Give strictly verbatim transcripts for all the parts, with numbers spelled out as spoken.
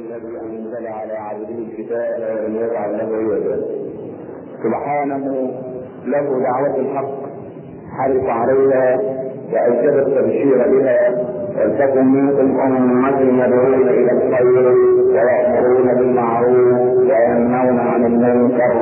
الذي انزل على عبده الكتاب ولم يجعل له عوجا. سبحانه له دعوة الحق حرص عليها واوجب التبشير بها، ولتكن منكم امة يدعون الى الخير ويأمرون بالمعروف وينهون عن المنكر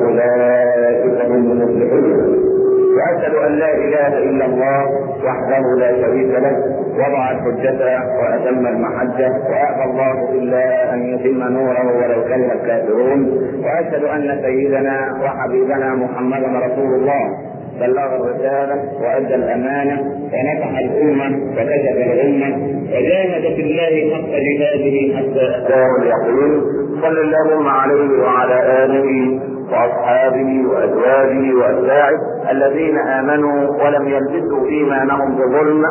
واولئك هم المفلحون. واشهد ان لا اله الا الله وحده لا شريك له، وضع الحجة واتم المحجة، وابى الله الا ان يتم نوره ولو كره الكافرون. واشهد ان سيدنا وحبيبنا محمدا رسول الله بلغ الرسالة وأدى الأمانة ونصح الأمة وكشف الأمة وجاهد في الله حق جهاده حتى أتاه اليقين. صل اللهم عليه وعلى آله وأصحابه وأزواجه وأتباعه الذين آمنوا ولم يلبسوا إيمانهم بظلم،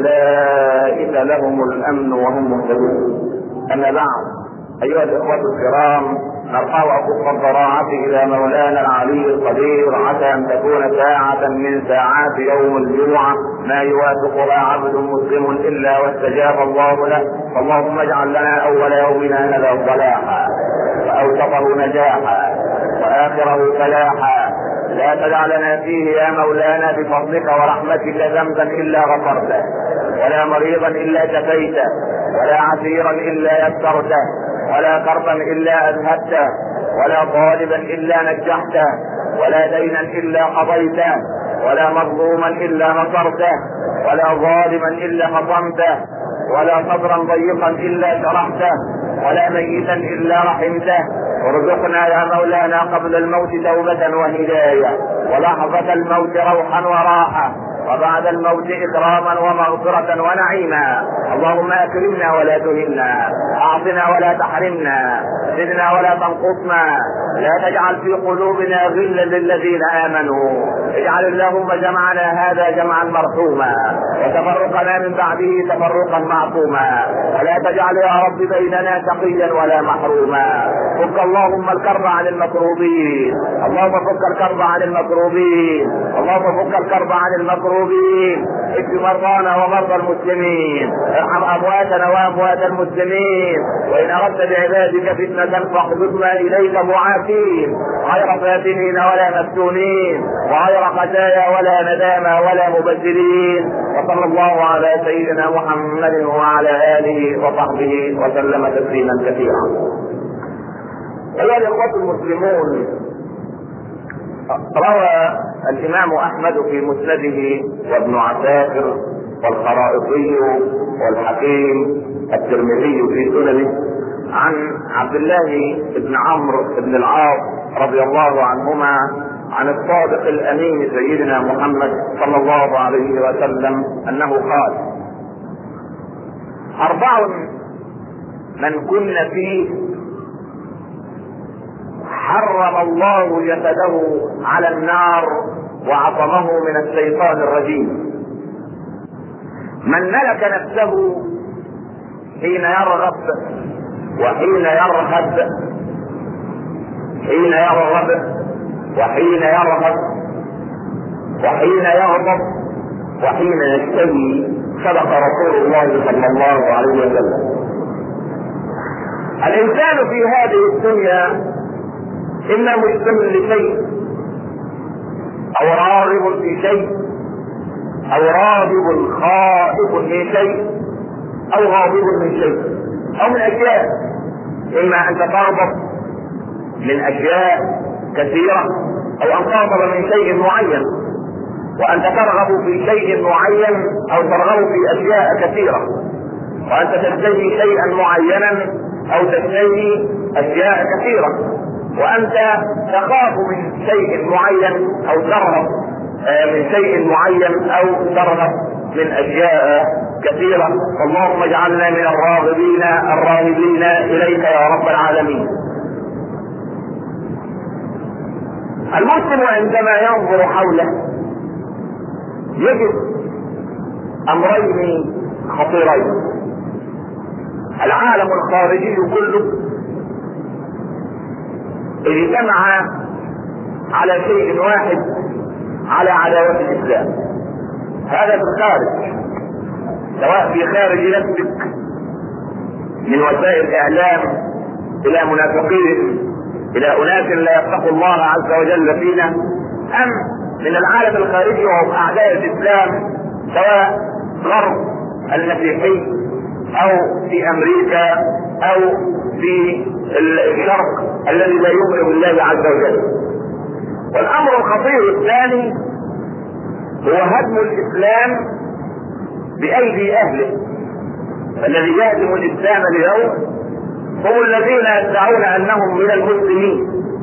أولئك لهم الأمن وهم مهتدون. أما بعد، أيها الإخوة الكرام، نرفع أكف الضراعة إلى مولانا العلي القدير عسى أن تكون ساعة من ساعات يوم الجمعة ما يوافقها عبد مسلم إلا واستجاب الله له. اللهم اجعل لنا أول يومنا هذا صلاحا، وأوسطه نجاحا، وآخره فلاحا. لا تدع لنا فيه يا مولانا بفضلك ورحمتك ذنبا إلا غفرته، ولا مريضا إلا شفيته، ولا عسيرا إلا يسرته، ولا كربا إلا أذهبته، ولا طالبا إلا نجحته، ولا دينا إلا قضيته، ولا مظلوما إلا نصرته، ولا ظالما إلا خصمته، ولا صدرا ضيقا إلا شرحته، ولا ميتا إلا رحمته. وارزقنا يا مولانا قبل الموت توبة وهداية، ولحظة الموت روحا وراحة، وبعد الموت إكراما ومغفرة ونعيما. اللهم أكرمنا ولا تهنا، أعطنا ولا تحرمنا، زدنا ولا تنقصنا، لا تجعل في قلوبنا غلا للذين آمنوا. اجعل اللهم جمعنا هذا جمعا مرحوما، وتفرقنا من بعده تفرقا معصوما، ولا تجعل يا رب بيننا شقيا ولا محروما. فك اللهم الكرب عن المكروبين، اللهم فك الكرب عن المكروبين، اللهم فك الكرب عن المكروبين. اشف مرضانا ومرضى المسلمين، ارحم امواتنا واموات المسلمين. وان اردت بعبادك فتنة فاقبضنا اليك معافين، غير فاتنين ولا مفتونين، وغير خزايا ولا ندامى ولا مبدلين. وصلى الله على سيدنا محمد وعلى اله وصحبه وسلم تسليما كثيرا. ايها الاخوة المسلمون، روى الامام احمد في مسنده وابن عساكر والخرائطي والحكيم الترمذي في سننه عن عبد الله بن عمرو بن العاص رضي الله عنهما عن الصادق الامين سيدنا محمد صلى الله عليه وسلم انه قال: اربع من كن فيه حرم الله جسده على النار وعصمه من الشيطان الرجيم: من ملك نفسه حين يرغب وحين يرهب، حين يرغب وحين يرهب، وحين يغضب، وحين يشتهي. صدق رسول الله صلى الله عليه وسلم. الانسان في هذه الدنيا اما مجتمع لشيء، او راغب في شيء، او راغب خائف من شيء، او غاضب من شيء، او من اشياء. اما ان تغضب من اشياء كثيرة، او ان تغضب من شيء معين، وانت ترغب في شيء معين او ترغب في اشياء كثيرة، وانت تشتهي شيئا معينا او تشتهي اشياء كثيرة، وانت تخاف من شيء معين او ترهب من شيء معين او ترهب من اشياء كثيرة. اللهم اجعلنا من الراغبين الراهبين اليك يا رب العالمين. المسلم عندما ينظر حوله يجد امرين خطيرين: العالم الخارجي كله اجتمع على شيء واحد، على عداوة الاسلام. هذا في الخارج، سواء في خارج نفسك من وسائل الاعلام الى منافقين، الى اناس لا يتقوا الله عز وجل فينا، ام من العالم الخارجي وهم اعداء الاسلام سواء غرب المسيحي او في امريكا او في الشرق الذي لا يؤمن بالله عز وجل. والامر الخطير الثاني هو هدم الاسلام بايدي اهله. الذي يهدم الاسلام اليوم هم الذين يدعون انهم من المسلمين.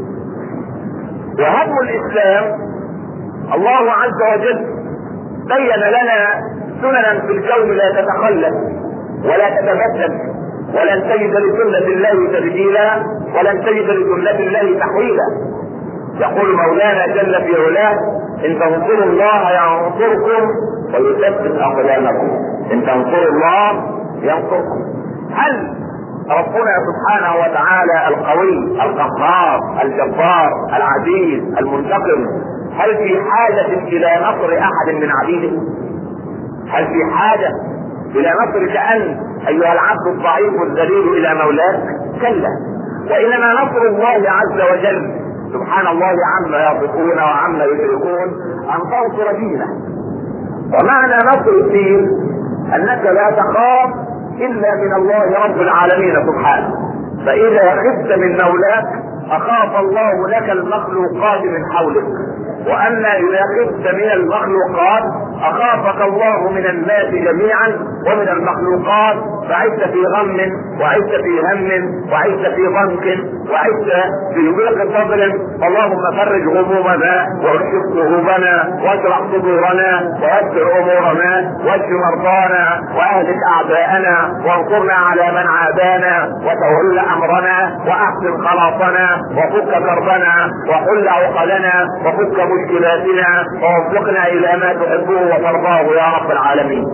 وهدم الاسلام الله عز وجل بين لنا سننا في الكون لا تتخلف ولا تتبدل، ولن تجد لسنة الله تبديلا ولن تجد لسنة الله تحويلا. يقول مولانا جل في علاه: ان تنصروا الله ينصركم ويثبت اقدامكم. ان تنصروا الله ينصركم. هل ربنا سبحانه وتعالى القوي القهار الجبار العزيز المنتقم هل في حاجة الى نصر احد من عبيده؟ هل في حاجة الى نصرك انت ايها العبد الضعيف الذليل الى مولاك؟ كلا. وانما نصر الله عز وجل سبحان الله عما يصفون وعما يشركون ان تنصر دينه. ومعنى نصر الدين انك لا تخاف الا من الله رب العالمين سبحانه. فاذا خفت من مولاك اخاف الله لك المخلوقات من حولك. واما اذا خفت من المخلوقات اخافك الله من الناس جميعا ومن المخلوقات، فعشت في غم وعشت في هم وعشت في ضنك وعشت في ضيق صدر. اللهم فرج غمومنا واكشف كروبنا واشرح صدورنا ويسر امورنا واشف مرضانا واهلك اعداءنا وانصرنا على من عادانا وتول امرنا واحسن خلاصنا وفك كربنا وحل عقدنا وفك مشكلاتنا ووفقنا الى ما تحبه وترضاه يا رب العالمين.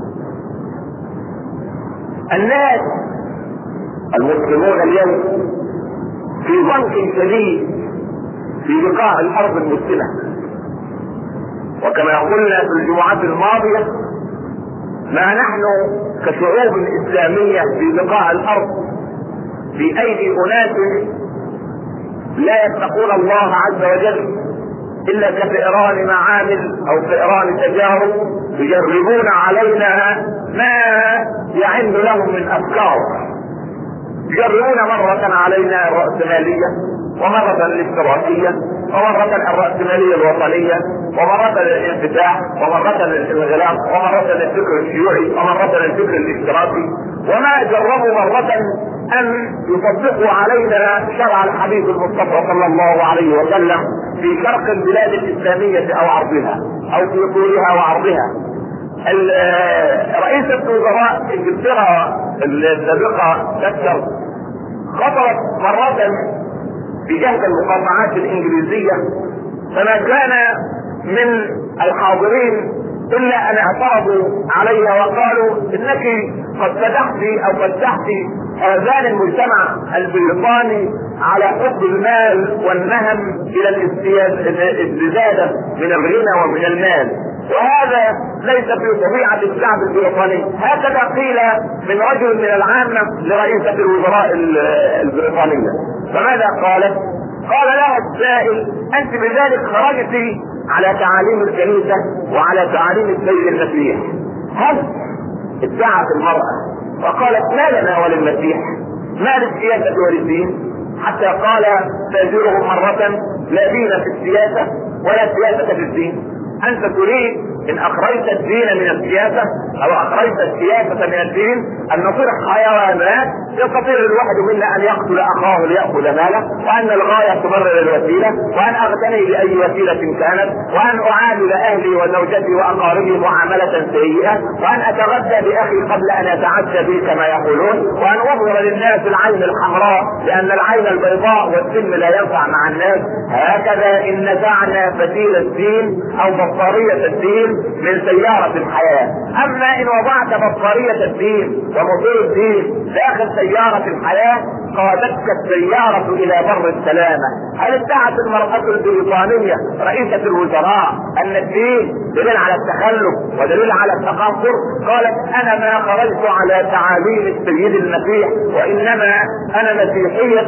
الناس المسلمون اليوم في ضنك شديد في بقاع الارض المسلمه، وكما قلنا في الجمعات الماضيه ما نحن كشعوب اسلاميه في بقاع الارض في ايدي اناس لا يتقون الله عز وجل الا كفئران معامل او فئران تجارب يجربون علينا ما يعند لهم من افكار. يجربون مرة علينا الرأسمالية ومرة الاشتراكية ومرة الرأسمالية الوطنية ومرة الانفتاح ومرة الانغلاق ومرة الفكر الشيوعي ومرة الفكر الاشتراكي. وما جربوا مرة ان يطبقوا علينا شرع الحبيب المصطفى صلى الله عليه وسلم في شرق البلاد الاسلامية او عرضها او في طولها وعرضها. رئيسة وزراء انجلترا السابقة تذكر خطرت مرة في جهة المقاطعات الانجليزية، فما كان من الحاضرين الا ان اعترضوا عليها وقالوا انك قد فتحت او فتحت اذان المجتمع البريطاني على حب المال والنهم الى الازدياد من الغنى ومن المال، وهذا ليس في طبيعة الشعب البريطاني. هكذا قيل من رجل من العامة لرئيسة الوزراء البريطانية. فماذا قالت؟ قال لها السائل: انت بذلك خرجت على تعاليم الكنيسة وعلى تعاليم السيد المسيح، هل ادعت المرأة وقالت: ما لنا وللمسيح، ما للسياسة وللدين؟ حتى قال تاجرهم مرة: لا دين في السياسة ولا سياسة في الدين. انت تريد ان اخرجت الدين من السياسة او اخرجت السياسة من الدين ان نصير حيوانات يستطيع الواحد منا ان يقتل اخاه ليأخذ ماله، وان الغاية تبرر الوسيلة، وان اغتني باي وسيلة كانت، وان اعامل اهلي وزوجتي واقاربي معاملة سيئة، وان اتغذى باخي قبل ان اتعدى بي كما يقولون، وان اظهر للناس العين الحمراء لان العين البيضاء والسم لا ينفع مع الناس. هكذا ان نزعنا فتيل الدين او بطارية الدين من سيارة الحياة. اما ان وضعت بطارية الدين وموتور الدين داخل سيارة الحياة قادتك السيارة الى بر السلامة. هل ادعت المرأة البريطانية رئيسة الوزراء ان الدين دليل على التخلف ودليل على التقصر؟ قالت انا ما خرجت على تعاليم السيد المسيح، وانما انا مسيحية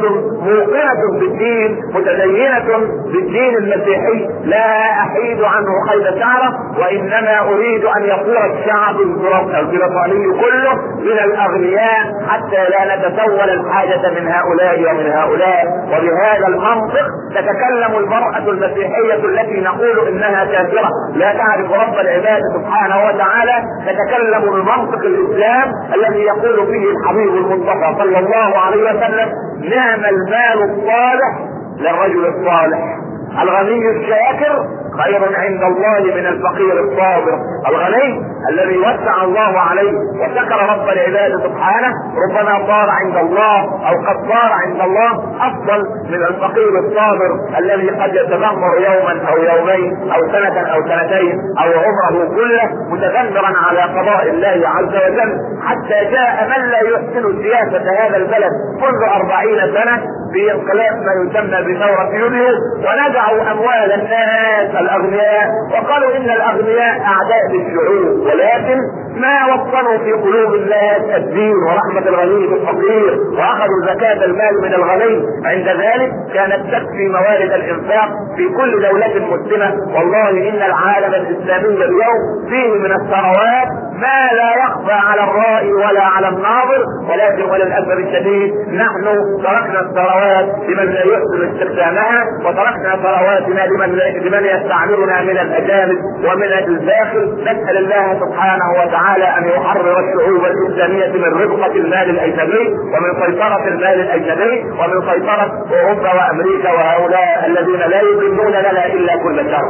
موقنة بالدين متدينة بالدين المسيحي، لا احيد عنه خير شعره، وانما اريد ان يكون الشعب البريطاني كله من الاغنياء حتى لا نتسول الحاجة من هؤلاء ومن هؤلاء. وبهذا المنطق تتكلم المرأة المسيحية التي نقول انها كافرة لا تعرف رب العباد سبحانه وتعالى، تتكلم بمنطق الاسلام الذي يقول فيه الحبيب المصطفى صلى الله عليه وسلم: نعم المال الصالح للرجل الصالح، الغني الشاكر خير عند الله من الفقير الصابر. الغني الذي وسع الله عليه وشكر رب العباد سبحانه ربما صار عند الله او قد صار عند الله افضل من الفقير الصابر الذي قد يتذمر يوما او يومين او سنة او سنتين او عمره كله متذمرا على قضاء الله عز وجل، حتى جاء من لا يحسن سياسة هذا البلد منذ أربعين سنة في انقلاب ما يسمى بثورة يوليو، ونزعوا اموال الناس الاغنياء وقالوا ان الاغنياء اعداء للشعوب، ولكن ما وصلوا في قلوب الناس الدين ورحمة الغني بالفقير، واخذوا زكاة المال من الغني. عند ذلك كانت تكفي موارد الانفاق في كل دولة مسلمة. والله ان العالم الاسلامي اليوم فيه من الثروات ما لا يخفى على الرائي ولا على الناظر، ولكن وللاسف الشديد نحن تركنا الثروات لمن لا يحسن استخدامها، وتركنا ثرواتنا لمن لمن يستعمرنا من الاجانب ومن الداخل. نسال الله سبحانه وتعالى ان يحرر الشعوب الاسلاميه من ربقه المال الاجنبي ومن سيطره المال الاجنبي ومن سيطره اوروبا وامريكا وهؤلاء الذين لا يظنون لنا الا كل شر.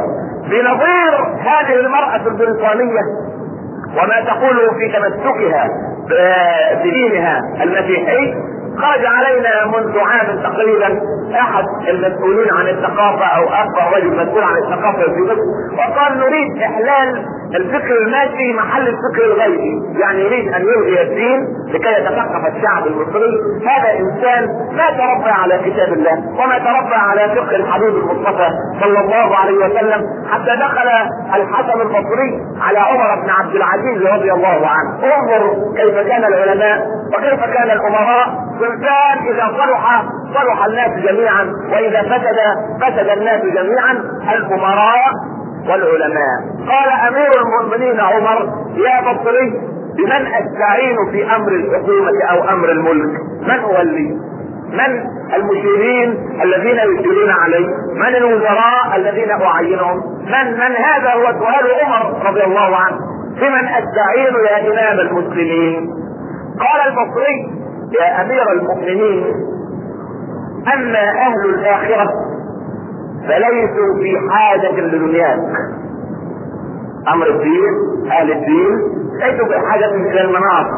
بنظير هذه المراه البريطانيه وما تقوله في تمسكها بدينها المسيحي، خرج علينا منذ عام تقريبا احد المسؤولين عن الثقافة او اكبر رجل مسؤول عن الثقافة في مصر، وقال نريد احلال الفكر المادي محل الفكر الغيبي، يعني يريد ان يلغي الدين لكي يتثقف الشعب المصري. هذا انسان ما تربى على كتاب الله وما تربى على فقه الحبيب المصطفى صلى الله عليه وسلم، حتى دخل الحسن البصري على عمر بن عبد العزيز رضي الله عنه. انظر كيف كان العلماء وكيف كان الامراء. سلطان اذا صلح صلح الناس جميعا، واذا فسد فسد الناس جميعا. الامراء والعلماء. قال امير المؤمنين عمر: يا بصري بمن استعين في امر الحكومة او امر الملك؟ من هو اللي من المشيرين الذين يشيرون علي؟ من الوزراء الذين اعينهم؟ من من هذا هو سؤال عمر رضي الله عنه. بمن استعين يا امام المسلمين؟ قال البصري: يا امير المؤمنين، اما اهل الاخرة فليسوا في حاجة لدنياك. امر الدين، اهل الدين ليسوا في حاجة الى المناصب،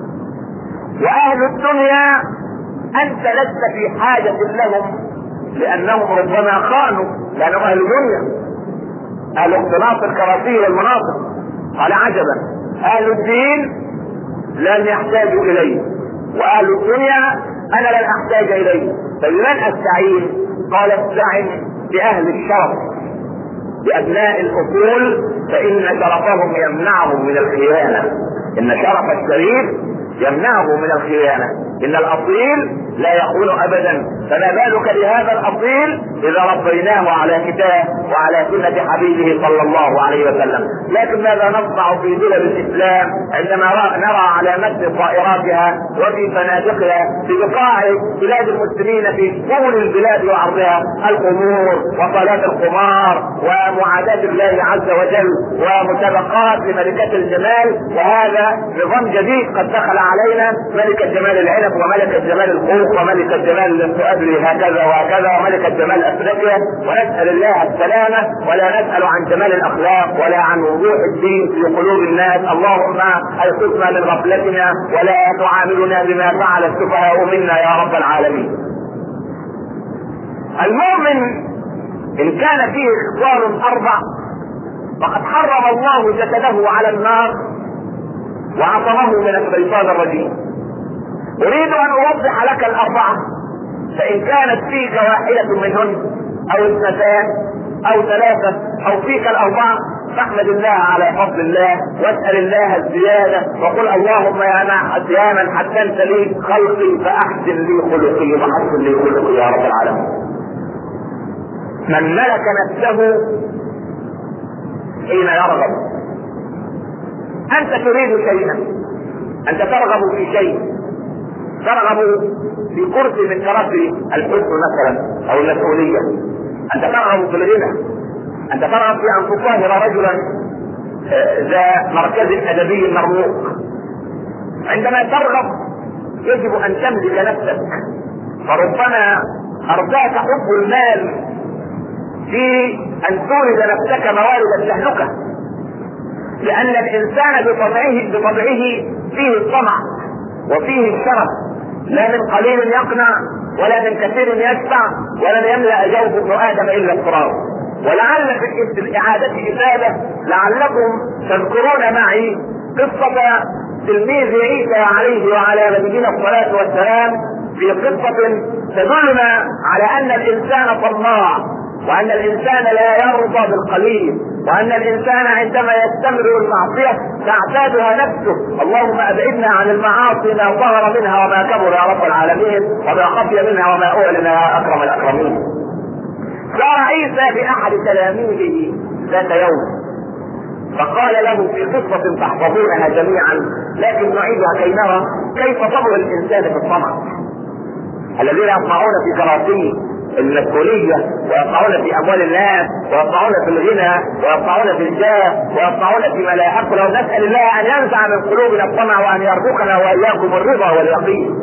واهل الدنيا انت لست في حاجة لهم لانهم ربما خانوا، لانهم اهل الدنيا اهل اختلاط الكراسي والمناصب. قال عجبا، اهل الدين لن يحتاجوا اليه، واهل الدنيا انا لن احتاج اليه، فلمن استعين؟ قال: استعن باهل الشرف، بابناء الاصول، فان شرفهم يمنعهم من الخيانة. ان شرف الشريف يمنعه من الخيانة. ان الاصيل لا يخون ابدا، فما بالك بهذا الاصيل اذا ربيناه على كتاب وعلى سنة حبيبه صلى الله عليه وسلم. لكن ماذا نصنع في دول الاسلام عندما نرى على متن طائراتها وفي فنادقها في بقاع بلاد المسلمين في طول البلاد وعرضها الخمور وصالات القمار ومعاداة الله عز وجل ومسابقات لملكات الجمال؟ وهذا نظام جديد قد دخل علينا، ملكة جمال العنب وملكة جمال الخوخ وملكة جمال السؤال هكذا وهكذا وملكة جمال افريقيا، ونسأل الله السلامة، ولا نسأل عن جمال الاخلاق ولا عن وضوح الدين في قلوب الناس. اللهم ايقظنا من غفلتنا ولا تعاملنا بما فعل السفهاء منا يا رب العالمين. المؤمن ان كان فيه اخبار اربع فقد حرم الله جسده على النار وعصمه من الشيطان الرجيم. اريد ان اوضح لك الاربعة فإن كانت فيك واحدة منهن أو اثنتان أو ثلاثة أو فيك الأربعة فاحمد الله على فضل الله واسأل الله الزيادة وقل اللهم يا من حسنت لي خلقي فأحسن لي خلقي وحسن لي خلقي يا رب العالمين. من ملك نفسه حين يرغب. أنت تريد شيئا، أنت ترغب في شيء، ترغب في كرسي من كراسي الحكم مثلا أو المسؤولية، أنت ترغب في الغنى، أنت ترغب في أن تطهر رجلا ذا مركز أدبي مرموق. عندما ترغب يجب أن تملك نفسك، فربما أرداك حب المال في أن تورد نفسك موارد التهلكة، لأن الإنسان بطبعه بطبعه فيه الطمع وفيه الشرف، لا من قليل يقنع ولا من كثير يشبع ولن يملأ جوف ابن آدم إلا التراب. ولعل في الإعادة إفادة لعلكم تذكرون معي قصة تلميذ عيسى عليه وعلى نبينا الصلاة والسلام، في قصة تدلنا على أن الإنسان طماع، وأن الإنسان لا يرضى بالقليل، وأن الإنسان عندما يستمر المعصية تعتادها نفسه. اللهم أبعدنا عن المعاصي ما ظهر منها وما كبر يا رب العالمين، وما خفي منها وما أعلن يا أكرم الأكرمين. جاء عيسى بأحد تلاميذه ذات يوم فقال له في قصة تحفظونها جميعا لكن نعيدها كي نرى كيف طبع الإنسان في الطمع. الذين يطمعون في كراسي المسؤولية ويطمعون في أموال الناس ويطمعون في الغنى ويطمعون في الجاه ويطمعون فيما لا يحق له. نسأل الله أن ينزع من قلوبنا الطمع وأن يرزقنا وإياكم الرضا واليقين.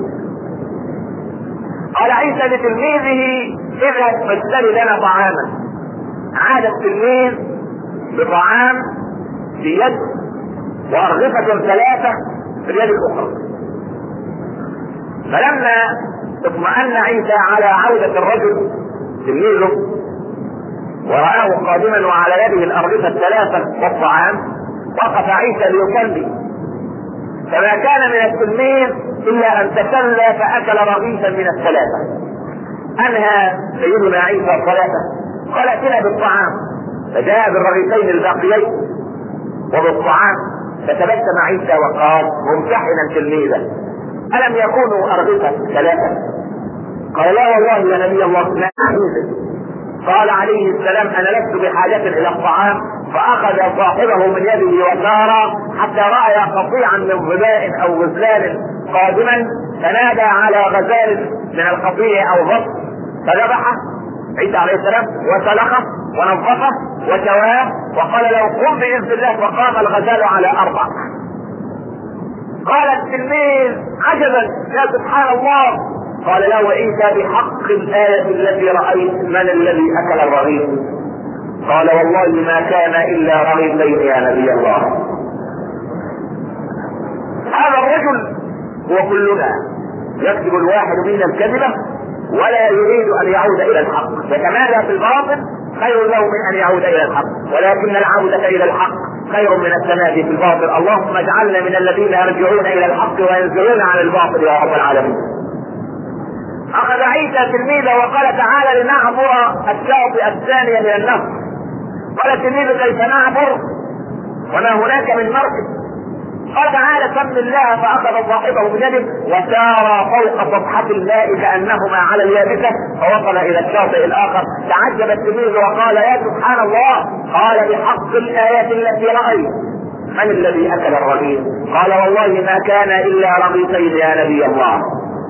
قال عيسى لتلميذه اذهب فاشتري لنا طعاما. عاد التلميذ بطعام في يد وأرغفة ثلاثة في اليد الأخرى. فلما اطمأن عيسى على عودة الرجل تلميذه ورآه قادما وعلى يده الأرغفة الثلاثة والطعام وقف عيسى ليصلي، فما كان من التلميذ إلا أن تسلى فأكل رغيفا من الثلاثة. أنهى سيدنا عيسى صلاته قال ائتنا بالطعام، فجاء بالرغيفين الباقيين وبالطعام، فتبسم عيسى وقال ممتحنا تلميذه ألم يكونوا أرغفة ثلاثة؟ قال لا والله يا نبي الله ما أحيزك. قال عليه السلام أنا لست بحاجة إلى الطعام، فأخذ صاحبه من يده وسار حتى رأى قطيعا من ظباء أو غزلان قادما، فنادى على غزال من القطيع أو ضب فذبحه عيسى عليه السلام وسلخه ونظفه وشواه وقال له قم بإذن الله، وقام الغزال على أربع. قال التلميذ عجبا يا سبحان الله. قال له عيسى بحق الآية التي رأيت من الذي أكل الرغيف؟ قال والله ما كان إلا رغيفين يا نبي الله. هذا الرجل هو كلنا، يكذب الواحد منا الكذبة ولا يريد أن يعود إلى الحق، يتمادى في الباطل خير له من أن يعود إلى الحق، ولكن العودة إلى الحق خير من التمادي في الباطل. اللهم اجعلنا من الذين يرجعون إلى الحق وينزلون عن الباطل يا رب العالمين. أخذ عيسى تلميذه وقال تعالى لنعبر الشاطئ الثانية من النهر. قال التلميذ كيف نعبر وما هناك من مركب؟ قال تعالى سم الله، فأخذ صاحبه بيده وسار فوق سطحة الماء كأنهما على اليابسة فوصل إلى الشاطئ الآخر. تعجب التلميذ وقال يا سبحان الله. قال بحق الآيات التي رأيت من الذي أكل الرغيف؟ قال والله ما كان إلا رغيفين يا نبي الله.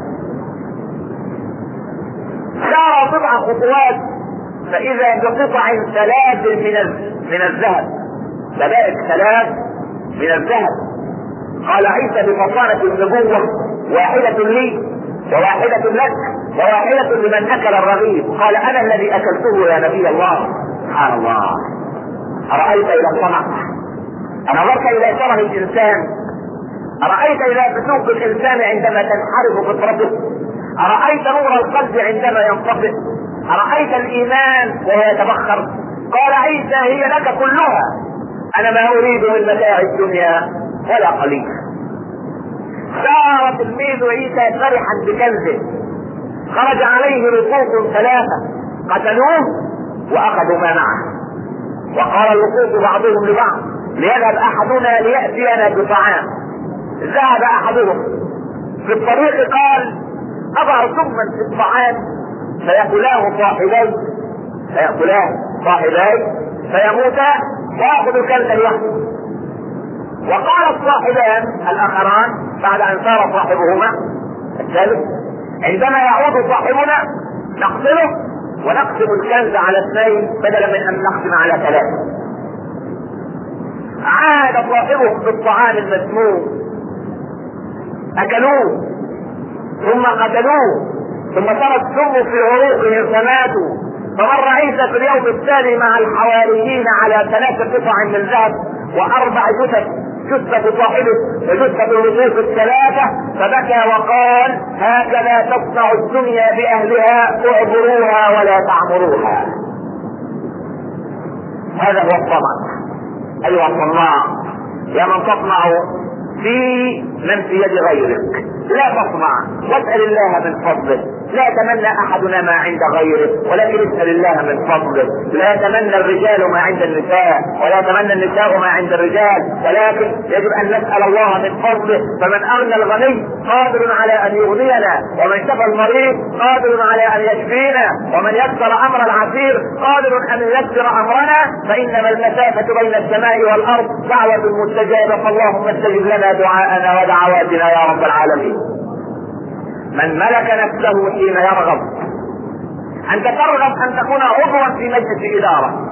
سار بضع خطوات فإذا بقطع ثلاث من من الذهب، سبائك ثلاث من الذهب. قال عيسى بفطانة النبوة واحدة لي وواحدة لك وواحدة لمن أكل الرغيف. قال أنا الذي أكلته يا نبي الله. سبحان الله. أرأيت إلى الطمع، أنظرت إلى كره الإنسان، أرأيت إلى فسوق الإنسان عندما تنحرف فطرته، أرأيت نور القلب عندما ينطفئ، أرأيت الإيمان وهو يتبخر. قال عيسى هي لك كلها، أنا ما أريد من متاع الدنيا ولا قليل. سار تلميذ عيسى فرحا بكنزه، خرج عليه لصوص ثلاثة قتلوه واخذوا ما معه. وقال اللصوص بعضهم لبعض ليذهب احدنا ليأتينا بطعام. ذهب احدهم في الطريق قال اضع سما في الطعام فيأكلاه صاحبي فيأكلاه صاحبي فيموتا ويأخذ كلبا يحمل. وقال الصاحبان الاخران بعد ان سار صاحبهما الثالث عندما يعود صاحبنا نقتله ونقسم الكنز على اثنين بدلا من ان نقسم على ثلاثة. عاد صاحبه بالطعام المسموم اكلوه ثم قتلوه ثم صار السم في عروقهم فماتوا. فمر عيسى في اليوم الثاني مع الحواريين على ثلاث قطع من ذهب واربع جثث، جثة صاحبه وجثة اللصوص الثلاثة، فبكى وقال هكذا تصنع الدنيا باهلها اعبروها ولا تعمروها. هذا هو الطمع. ايها الطماع يا من تطمع في من في يد غيرك لا تطمع واسأل الله من فضله. لا يتمنى احدنا ما عند غيره ولكن اسأل الله من فضله. لا يتمنى الرجال ما عند النساء ولا يتمنى النساء ما عند الرجال، ولكن يجب ان نسأل الله من فضله. فمن اغنى الغني قادر على ان يغنينا، ومن شفى المريض قادر على ان يشفينا، ومن يسر امر العسير قادر ان ييسر امرنا. فانما المسافة بين السماء والارض دعوة مستجابة، فاللهم استجب لنا دعاءنا ودعواتنا يا رب العالمين. من ملك نفسه حين يرغب. انت ترغب ان تكون عضوا في مجلس ادارة،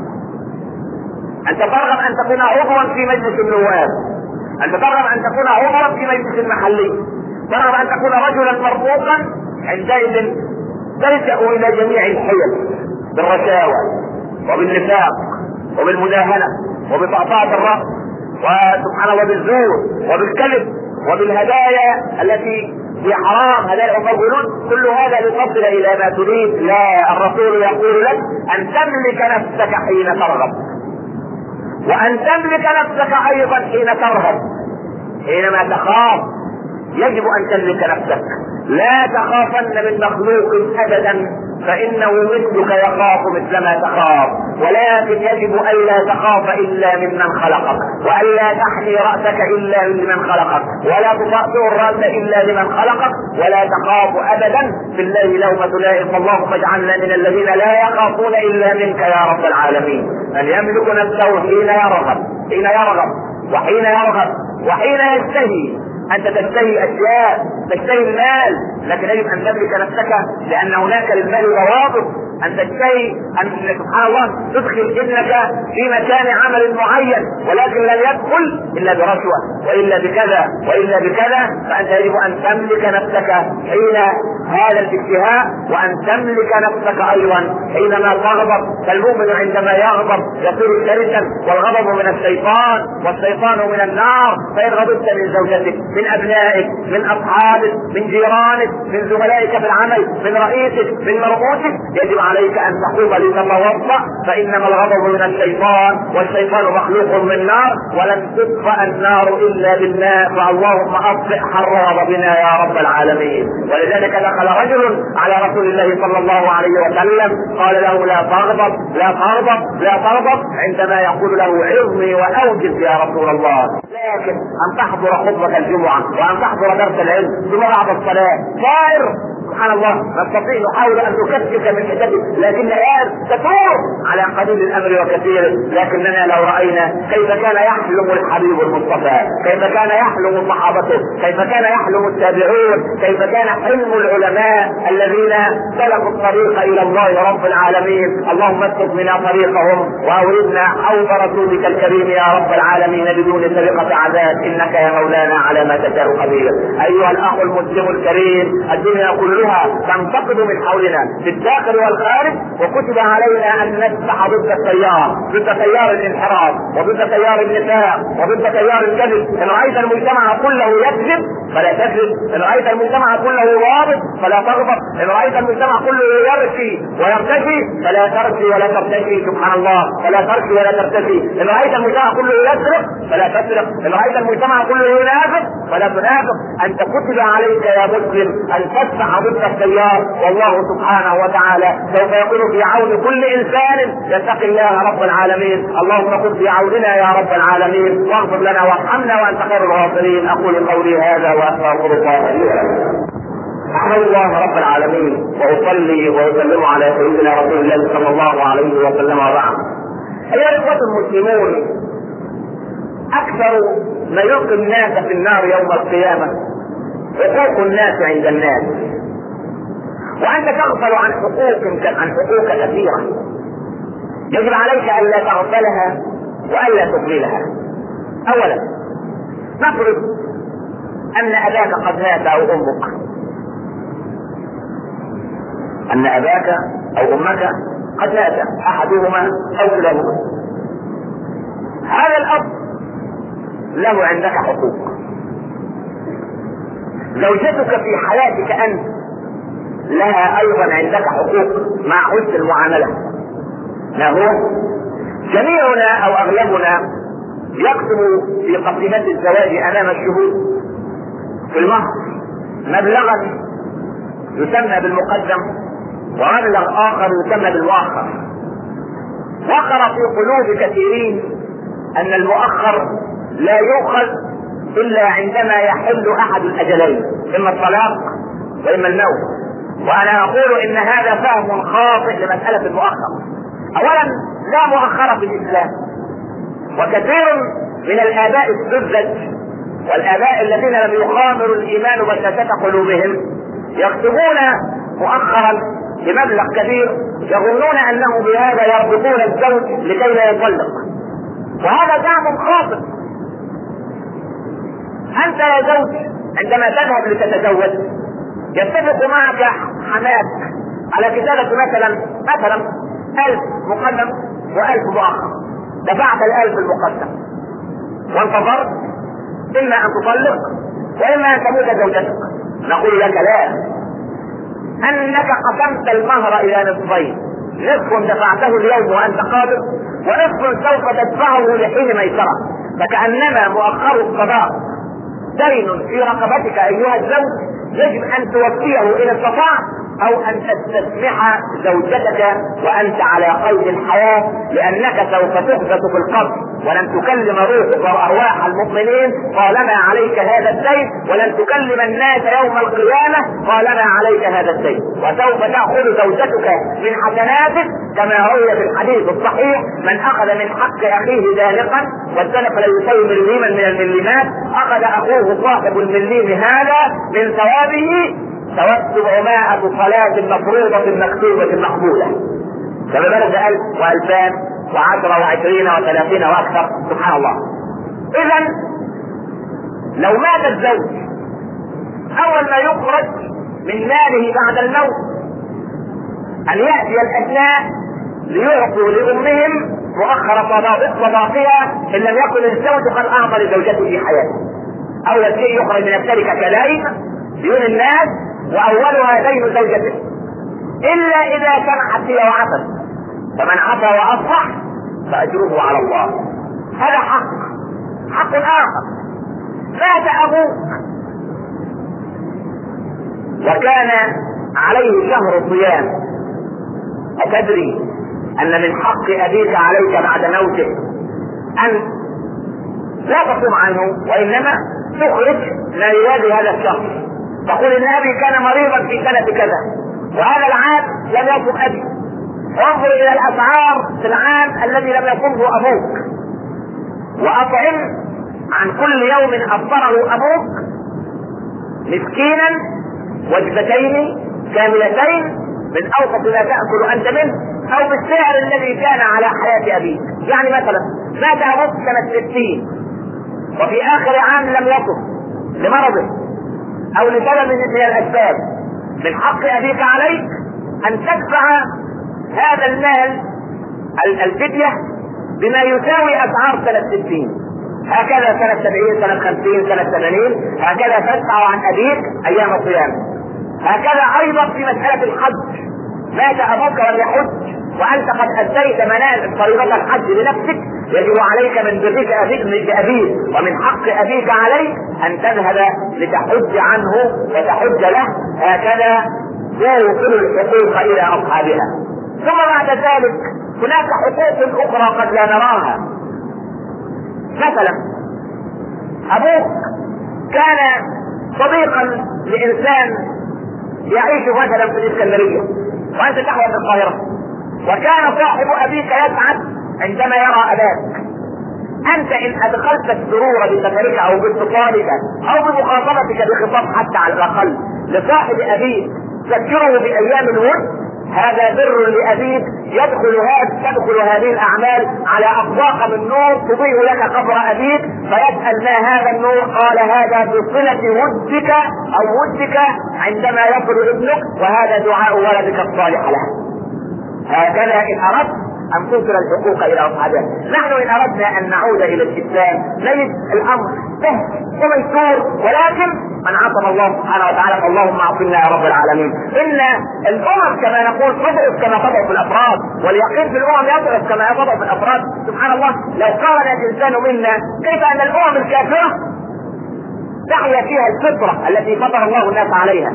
انت ترغب ان تكون عضوا في مجلس النواب، انت ترغب ان تكون عضوا في مجلس المحلي، ترغب ان تكون رجلا مرفوقا، عندئذ تلجأ الى جميع الحيل بالرشاوى وبالنفاق وبالمداهنة وبطعطعة الرأس وسبحان الله بالزور وبالكذب وبالهدايا التي هي حرام، هدايا الممولون، كل هذا لتصل الى ما تريد. لا، الرسول يقول لك ان تملك نفسك حين ترغب، وان تملك نفسك ايضا حين ترهب. حينما تخاف يجب ان تملك نفسك. لا تخافن من مخلوق ابدا فانه مثلك يخاف مثل ما تخاف، ولكن يجب الا تخاف الا ممن خلقك، والا تحني راسك الا لمن خلقك، ولا تطأطئ الراس الا لمن خلقك، ولا تخاف ابدا بالله لومة لائم. اللهم اجعلنا من الذين لا يخافون الا منك يا رب العالمين. من يملك نفسه حين يرغب حين يرغب وحين يرغب وحين يشتهي. انت تشتهي اشياء، تشتهي المال، لكن يجب ان تملك نفسك لان هناك للمال ضوابط. ان تشتهي ان سبحان الله تدخل ابنك في مكان عمل معين ولكن لن يدخل الا برشوة والا بكذا والا بكذا، فانت يجب ان تملك نفسك حين هذا الاشتهاء، وان تملك نفسك ايضا حينما تغضب. فالمؤمن عندما يغضب يصير شرسا، والغضب من الشيطان والشيطان من النار. فان غضبت من زوجتك، من ابنائك، من اصحابك، من جيرانك، من زملائك في العمل، من رئيسك، من مرؤوسك، يجب عليك ان تقوم لتتوضا، فانما الغضب من الشيطان والشيطان مخلوق من نار، ولن تطفأ النار الا بالماء. فاللهم اطفئ حر غضبنا يا رب العالمين. ولذلك دخل رجل على رسول الله صلى الله عليه وسلم قال له لا تغضب لا تغضب لا تغضب، عندما يقول له عظني واوجب يا رسول الله. لكن ان تحضر خطبة الجمعة وان تحضر درس العلم ثم بعد الصلاة سائر سبحان الله نستطيع نحاول ان نكفك من حدته، لكن الان تثور على قليل الامر وكثير. لكننا لو راينا كيف كان يحلم الحبيب المصطفى، كيف كان يحلم صحابته، كيف كان يحلم التابعون، كيف كان حلم العلماء الذين سلكوا الطريق الى الله رب العالمين. اللهم اسلك بنا طريقهم واوردنا حوض رسولك الكريم يا رب العالمين بدون سابقة عذاب، انك يا مولانا على ما تشاء قدير. ايها الاخ المسلم الكريم، الدنيا كلها تنتقد من حولنا في الداخل والخارج، وكتب علينا ان نسبح ضد التيار، ضد تيار الانحراف وضد تيار النفاق وضد تيار الكذب. ان رايت المجتمع كله يكذب فلا تكذب. ان رايت المجتمع كله ضابط فلا تغضب. ان رايت المجتمع كله يرشي ويرتشي فلا ترشي ولا ترتشي. سبحان الله، فلا ترشي ولا ترتشي. ان رايت المجتمع كله يسرق فلا تسرق. ان رايت المجتمع كله ينافق فلا تنافق. انت كتب عليك يا مسلم ان تدفع ضد التيار، والله سبحانه وتعالى سوف يكون في عون كل انسان يتقي الله رب العالمين. اللهم كن في عوننا يا رب العالمين، واغفر لنا وارحمنا وانت خير الغافرين. اقول قولي هذا واستغفر الله لي ولكم. احمد الله رب العالمين واصلي واسلم على سيدنا رسول الله صلى الله عليه وسلم وبعد. ايها الاخوه المسلمون، اكثر ما يلقي الناس في النار يوم القيامه حقوق الناس عند الناس، وانت تغفل عن حقوق عن حقوق كثيره يجب عليك الا تغفلها والا تهملها. اولا، نفرض ان اباك قد مات او امك، ان اباك او امك قد مات احدهما او كلاهما. هذا الاب له عندك حقوق. زوجتك في حياتك انت لها ايضا عندك حقوق مع حسن المعامله. ما هو؟ جميعنا او اغلبنا يكتب في قدمات الزواج امام الشهود في المهر مبلغا يسمى بالمقدم ومبلغ اخر يسمى بالمؤخر. وقر في قلوب كثيرين ان المؤخر لا يؤخذ الا عندما يحل احد الاجلين، اما الطلاق واما الموت. وانا اقول ان هذا فهم خاطئ لمساله المؤخر. اولا، لا مؤخر في الاسلام، وكثير من الاباء السذج والاباء الذين لم يخامروا الايمان بشاشة قلوبهم يكتبون مؤخرا بمبلغ كبير يظنون انه بهذا يربطون الزوج لكي لا يطلق، وهذا زعم خاطئ. انت يا زوج عندما تذهب لتتزوج يتفق معك حماك على كتابة مثلا مثلا ألف مقدم وألف مؤخر. دفعت الألف المقدم وانتظرت إما أن تطلق وإما أن تموت زوجتك. نقول لك لا، أنك قسمت المهر إلى نصفين، نصف دفعته اليوم وأنت قادر، ونصف سوف تدفعه لحين ميسرة. فكأنما مؤخر الصداق دين في رقبتك أيها الزوج يجب أن توفيه إن استطعت، أو أن تستسمح زوجتك وأنت على قيد الحياة، لأنك سوف تحبس في القبر ولن تكلم روحك وأرواح المؤمنين طالما عليك هذا الدين، ولن تكلم الناس يوم القيامة طالما عليك هذا الدين، وسوف تأخذ زوجتك من حسناتك كما روي في الحديث الصحيح: من أخذ من حق أخيه دالقا والدلق لا يساوي مليما من المليمات أخذ أخوه صاحب المليم هذا من ثوابه ثواب سبعمائة صلاة مفروضة مكتوبة مقبولة. كما بلغ ألف وألفان وعشرة وعشرين وثلاثين وأكثر. سبحان الله. إذا لو مات الزوج أول ما يخرج من ماله بعد الموت أن يأتي الأبناء ليعطوا لأمهم مؤخر صداقها إن لم يكن الزوج قد أعطى لزوجته في حياته. أول شيء يخرج من التركة كدائن ديون الناس، وأولها دين زوجته، إلا إذا سمحت هي وعفت. فمن عفا وأصلح فأجره على الله. هذا حق. حق آخر: مات أبوك وكان عليه شهر صيام، أتدري أن من حق أبيك عليك بعد موته أن لا تصوم عنه، وإنما تخرج ما يوازي هذا الشهر. تقول ان ابي كان مريضا في سنة كذا وهذا العام لم يصم ابي، وانظر الى الاسعار في العام الذي لم يصمه ابوك، واطعم عن كل يوم افطره ابوك مسكينا وجبتين كاملتين من اوسط ما تاكل انت منه، او بالسعر الذي كان على حياة ابيك. يعني مثلا مات ابوك سنة ستين وفي اخر عام لم يصم لمرضه او لسبب من الاسباب، من حق ابيك عليك ان تدفع هذا المال الفدية بما يساوي اسعار سنة ستين. هكذا سنة سبعين، سنة خمسين، سنة ثمانين، هكذا تدفع عن أبيك أيام الصيام. هكذا أيضا في مسألة الحج، مات أبوك ولم يحج وأنت قد أديت منازل فريضة الحج لنفسك، يجب عليك من برك أبيك بأبيك ومن حق أبيك عليك أن تذهب لتحج عنه وتحج له. هكذا يوصل الحقوق إلى أصحابها. ثم بعد ذلك هناك حقوق أخرى قد لا نراها. مثلا أبوك كان صديقا لإنسان يعيش مثلا في الإسكندرية وأنت تحوى في القاهرة، وكان صاحب أبيك يسعد عندما يرى أباك. أنت إن أدخلت السرور بسفرك أو باتصالك أو بمخاطبتك بخطاب حتى على الأقل لصاحب أبيك تذكره بأيام الود، هذا بر لأبيك. يدخل هذا تدخل هذه الأعمال على أطباق من نور تضيء لك قبر أبيك، فيسأل ما هذا النور؟ قال هذا بصلة ودك أو ودك عندما يصل ابنك، وهذا دعاء ولدك الصالح له. هكذا إن أردت أن توصل الحقوق إلى أصحابها. نحن إن أردنا أن نعود إلى الإسلام نجد الأمر سهل وميسور، ولكن من عصم الله سبحانه وتعالى فاللهم اعصمنا يا رب العالمين. إن الأمم كما نقول تضعف كما تضعف الأفراد، واليقين في الأمم يضعف كما يضعف الأفراد. سبحان الله، لو قارن الإنسان منا كيف أن الأمم الكافرة تحيا فيها الفطرة التي فطر الله الناس عليها.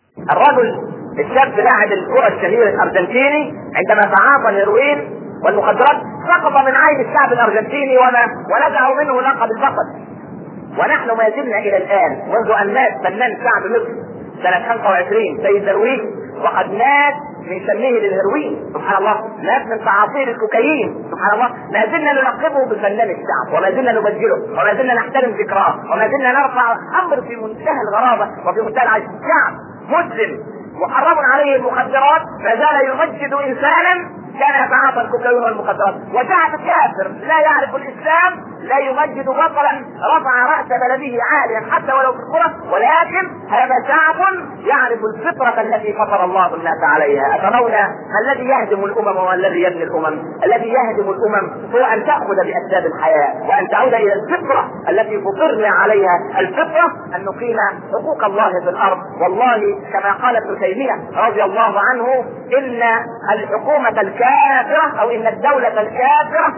الرجل الشاب لاعب الكرة الشهير الأرجنتيني عندما تعاطى الهيروين والمخدرات سقط من عين الشعب الأرجنتيني وما ونزعوا منه لقب البطل. ونحن ما زلنا إلى الآن منذ أن مات فنان شعب مصر سنة خمسة وعشرين سيد درويش، وقد مات من شمه للهيروين. سبحان الله، مات من تعاطيه الكوكايين. سبحان الله، ما زلنا نلقبه بفنان الشعب، وما زلنا نبجله، وما زلنا نحترم ذكراه، وما زلنا نرفع أمر في منتهى الغرابة وفي منتهى العجب. شعب مسلم محرم عليه المخدرات ما زال يمجد إنسانا كان يتعاطى الكوكايين والمخدرات. وشعب كافر لا يعرف الإسلام لا يمجد بطلا رفع رأس بلده عاليا حتى ولو في القرى، ولكن هذا شعب يعرف الفطرة التي فطر الله الناس عليها. أترون ما الذي يهدم الأمم والذي يبني الأمم؟ الذي يهدم الأمم هو أن تأخذ بأسباب الحياة وأن تعود إلى الفطرة التي فطرنا عليها. الفطرة أن نقيم حقوق الله في الأرض. والله كما قال ابن تيمية رضي الله عنه إن الحكومة الكافرة أو إن الدولة الكافرة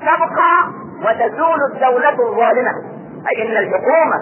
تبقى وتزول الدولة الظالمة، أي إن الحكومة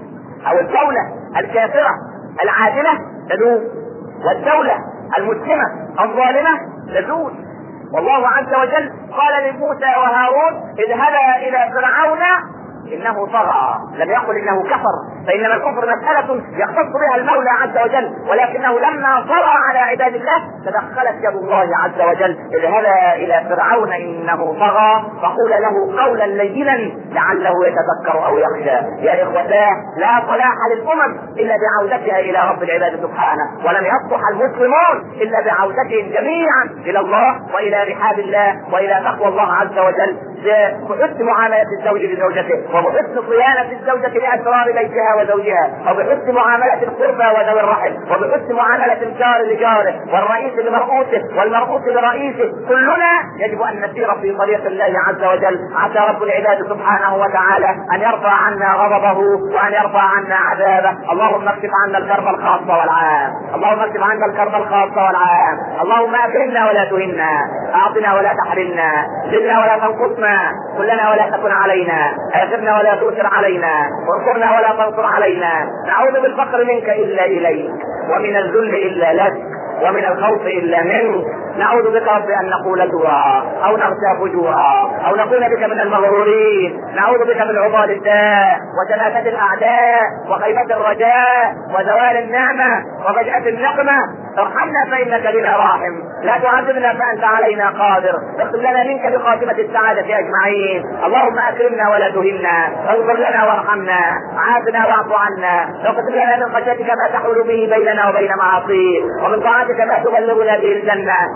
أو الدولة الكافرة العادلة تزول، والدولة المسلمة الظالمة تزول. والله عز وجل قال لموسى وهارون اذهبا إلى فرعون إنه طغى، لم يقل إنه كفر، فإنما الكفر مسألة يختص بها المولى عز وجل، ولكنه لما طغى على عباد الله تدخلت يد الله عز وجل. اذهبا إلى فرعون إنه طغى فقول له قولا لينا لعله يتذكر أو يخشى. يا إخوتاه، لا صلاح للأمم إلا بعودتها إلى رب العباد سبحانه، ولم يصلح المسلمون إلا بعودتهم جميعا إلى الله وإلى رحاب الله وإلى تقوى الله عز وجل، بحسن معاملة الزوج لزوجته، وبحسن صيانة الزوجة لأسرار بيتها وزوجها، وبحسن معاملة القربى وذوي الرحم، وبحسن معاملة الجار لجاره، والرئيس لمرؤوسه، والمرؤوس لرئيسه. كلنا يجب أن نسير في طريق الله عز وجل. عسى رب العباد سبحانه وتعالى أن يرفع عنا غضبه وأن يرفع عنا عذابه. اللهم اكشف عنا الكرب الخاص والعام، اللهم اكشف عنا الكرب الخاص والعام. اللهم أكرمنا ولا تهنا، أعطنا ولا تحرمنا، زدنا ولا تنقصنا، كلنا ولا تكن علينا، اغفرنا ولا تؤثر علينا، وانصرنا ولا تنصر علينا. نعوذ بالفقر منك إلا إليك، ومن الذل إلا لك، ومن الخوف إلا منك. نعوذ بك رب أن نقول زورا أو نغشى فجورا أو نكون بك من المغرورين. نعوذ بك من عضال الداء وجنافة الأعداء وخيبة الرجاء وزوال النعمة وفجأة النقمة. ارحمنا فإنك بنا راحم، لا تعذبنا فأنت علينا قادر. اغفر لنا منك بخاتمة السعادة أجمعين. اللهم أكرمنا ولا تهنا، اغفر لنا وارحمنا، عافنا واعف عنا، واغفر لنا من خشيتك ما تحول به بيننا وبين معاصيك، ومن طاعتك ما تبلغنا به الجنة،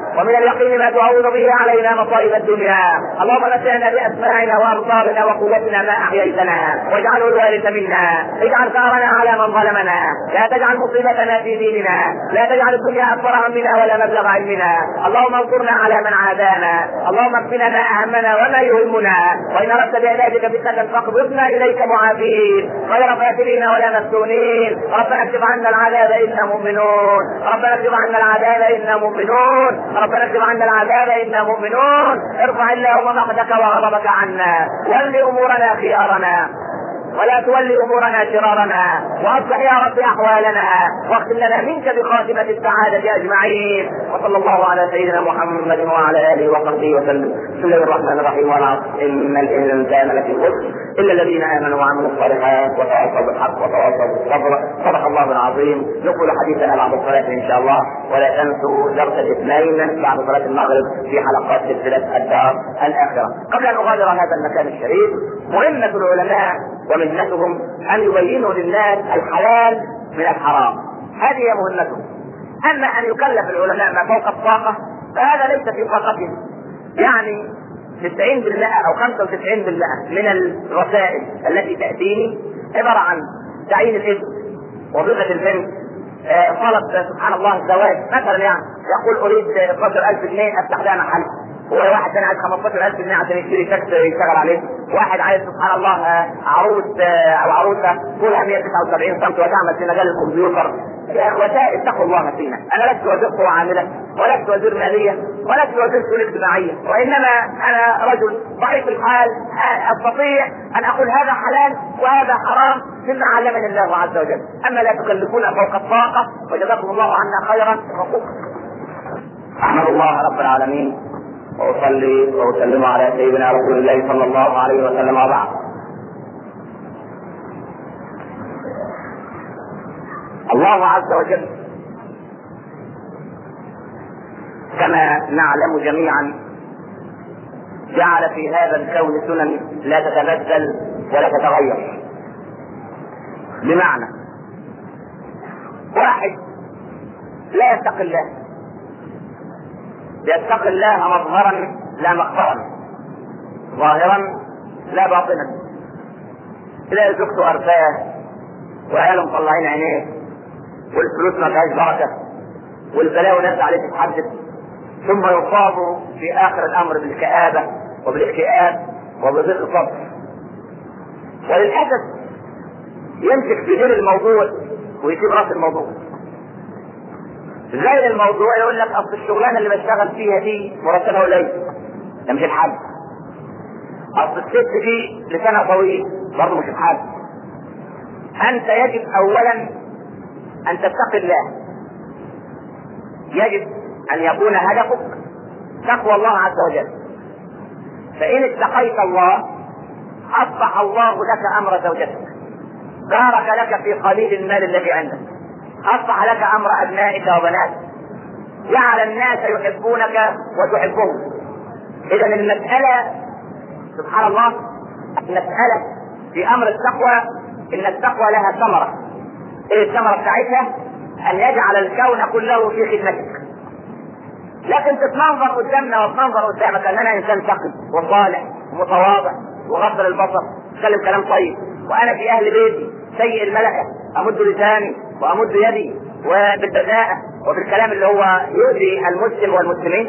ومن اليقين ما تعوض به علينا مصائب الدنيا. اللهم متعنا باسماعنا وابصارنا وقوتنا ما احييتنا واجعله الوارث منا. اجعل ثارنا على من ظلمنا. لا تجعل مصيبتنا في ديننا. لا تجعل الدنيا اكبر همنا ولا مبلغ علمنا. اللهم انصرنا على من عادانا. اللهم اكفنا ما اهمنا وما يهمنا. وان اردت بعبادك فتنه فاقبضنا اليك معافين غير فاتنين ولا مفتونين. ربنا اكشف عنا العذاب انا مؤمنون. ربنا اكشف عنا العذاب انا مؤمنون. ربنا اكشف عنا العذاب انا مؤمنون. ارفع اللهم مقتك وغضبك عنا. ول امورنا خيارنا ولا تولي امورنا شرارنا. واصلح يا رب احوالنا واختم لنا منك بخاتمه السعاده اجمعين. وصلى الله على سيدنا محمد وعلى اله وصحبه وسلم. بسم الله الرحمن الرحيم. والعصر ان الانسان لفي خسر الا الذين امنوا وعملوا الصالحات وتواصوا بالحق وتواصوا بالصبر. صدق الله العظيم. نقول حديثنا بعد الصلاه ان شاء الله. ولا تنسوا درس الاثنين بعد صلاه المغرب في حلقات سلسله الدار الاخره. قبل ان اغادر هذا المكان الشريف، مهمه العلماء ومهنتهم ان يبينوا للناس الحلال من الحرام. هذه هي مهمتهم. اما ان يكلف العلماء ما فوق الطاقه فهذا ليس في طاقتهم. يعني تسعين بالمئة او خمسة وتسعين بالمئة من الرسائل التي تأتيني عبارة عن تعيين الاسم وظيفة البنت، طلب سبحان الله الزواج مثلا، يعني يقول اريد اثناشر ألف جنيه افتح لها محل. هو واحد ثاني عايز خمستاشر ألف جنيه عشان يشتري شخص يشتغل عليه. واحد عايز سبحان الله عروس او عروسه طولها مئة وتسعة وسبعين سم وتعمل في مجال الكمبيوتر. يا اخوتي اتقوا الله فينا. انا لست وزير قوى عامله ولست وزير ماليه ولست وزير سياسه اجتماعيه، وانما انا رجل ضعيف الحال استطيع ان اقول هذا حلال وهذا حرام مما علمني الله عز وجل. اما لا تكلفون فوق الطاقه وجزاكم الله عنا خيرا. احمد الله رب العالمين واصلي واسلم على سيدنا رسول الله صلى الله عليه وسلم. وبعد، الله عز وجل كما نعلم جميعا جعل في هذا الكون سنن لا تتبدل ولا تتغير. بمعنى واحد لا يتقي الله، يتقي الله مظهرا لا مخفرا، ظاهرا لا باطنا. تلاقي زوجته أرفاه وعياله مطلعين عينيه والفلوس ما فيهاش بركه والبلاوي نازل عليه تتحدث، ثم يصاب في اخر الامر بالكآبه وبالاكتئاب وبضيق الصدر. وللاسف يمسك في غير الموضوع ويسيب راس الموضوع. زي الموضوع يقول لك اصل الشغلانه اللي بشتغل فيها دي مرتبها قليل، ده مش الحل. اصل الست دي لسانها طويل، برضه مش الحل. انت يجب اولا ان تتقي الله. يجب ان يكون هدفك تقوى الله عز وجل. فان اتقيت الله اصلح الله لك امر زوجتك، بارك لك في قليل المال الذي عندك، اصلح لك امر ابنائك وبناتك، جعل الناس يحبونك وتحبهم. اذا المسألة سبحان الله، المسألة في امر التقوى ان التقوى لها ثمرة. ايه الثمرة بتاعتها؟ ان يجعل الكون كله في خدمتك. لكن تتمنظر قدامنا وتمنظر قدامك ان انا انسان تقي وصالح ومتواضع وغض البصر، اتكلم كلام طيب، وانا في اهل بيتي سيء الملكه، امد لساني وامد يدي وبالبذاءة وبالكلام اللي هو يؤذي المسلم والمسلمين.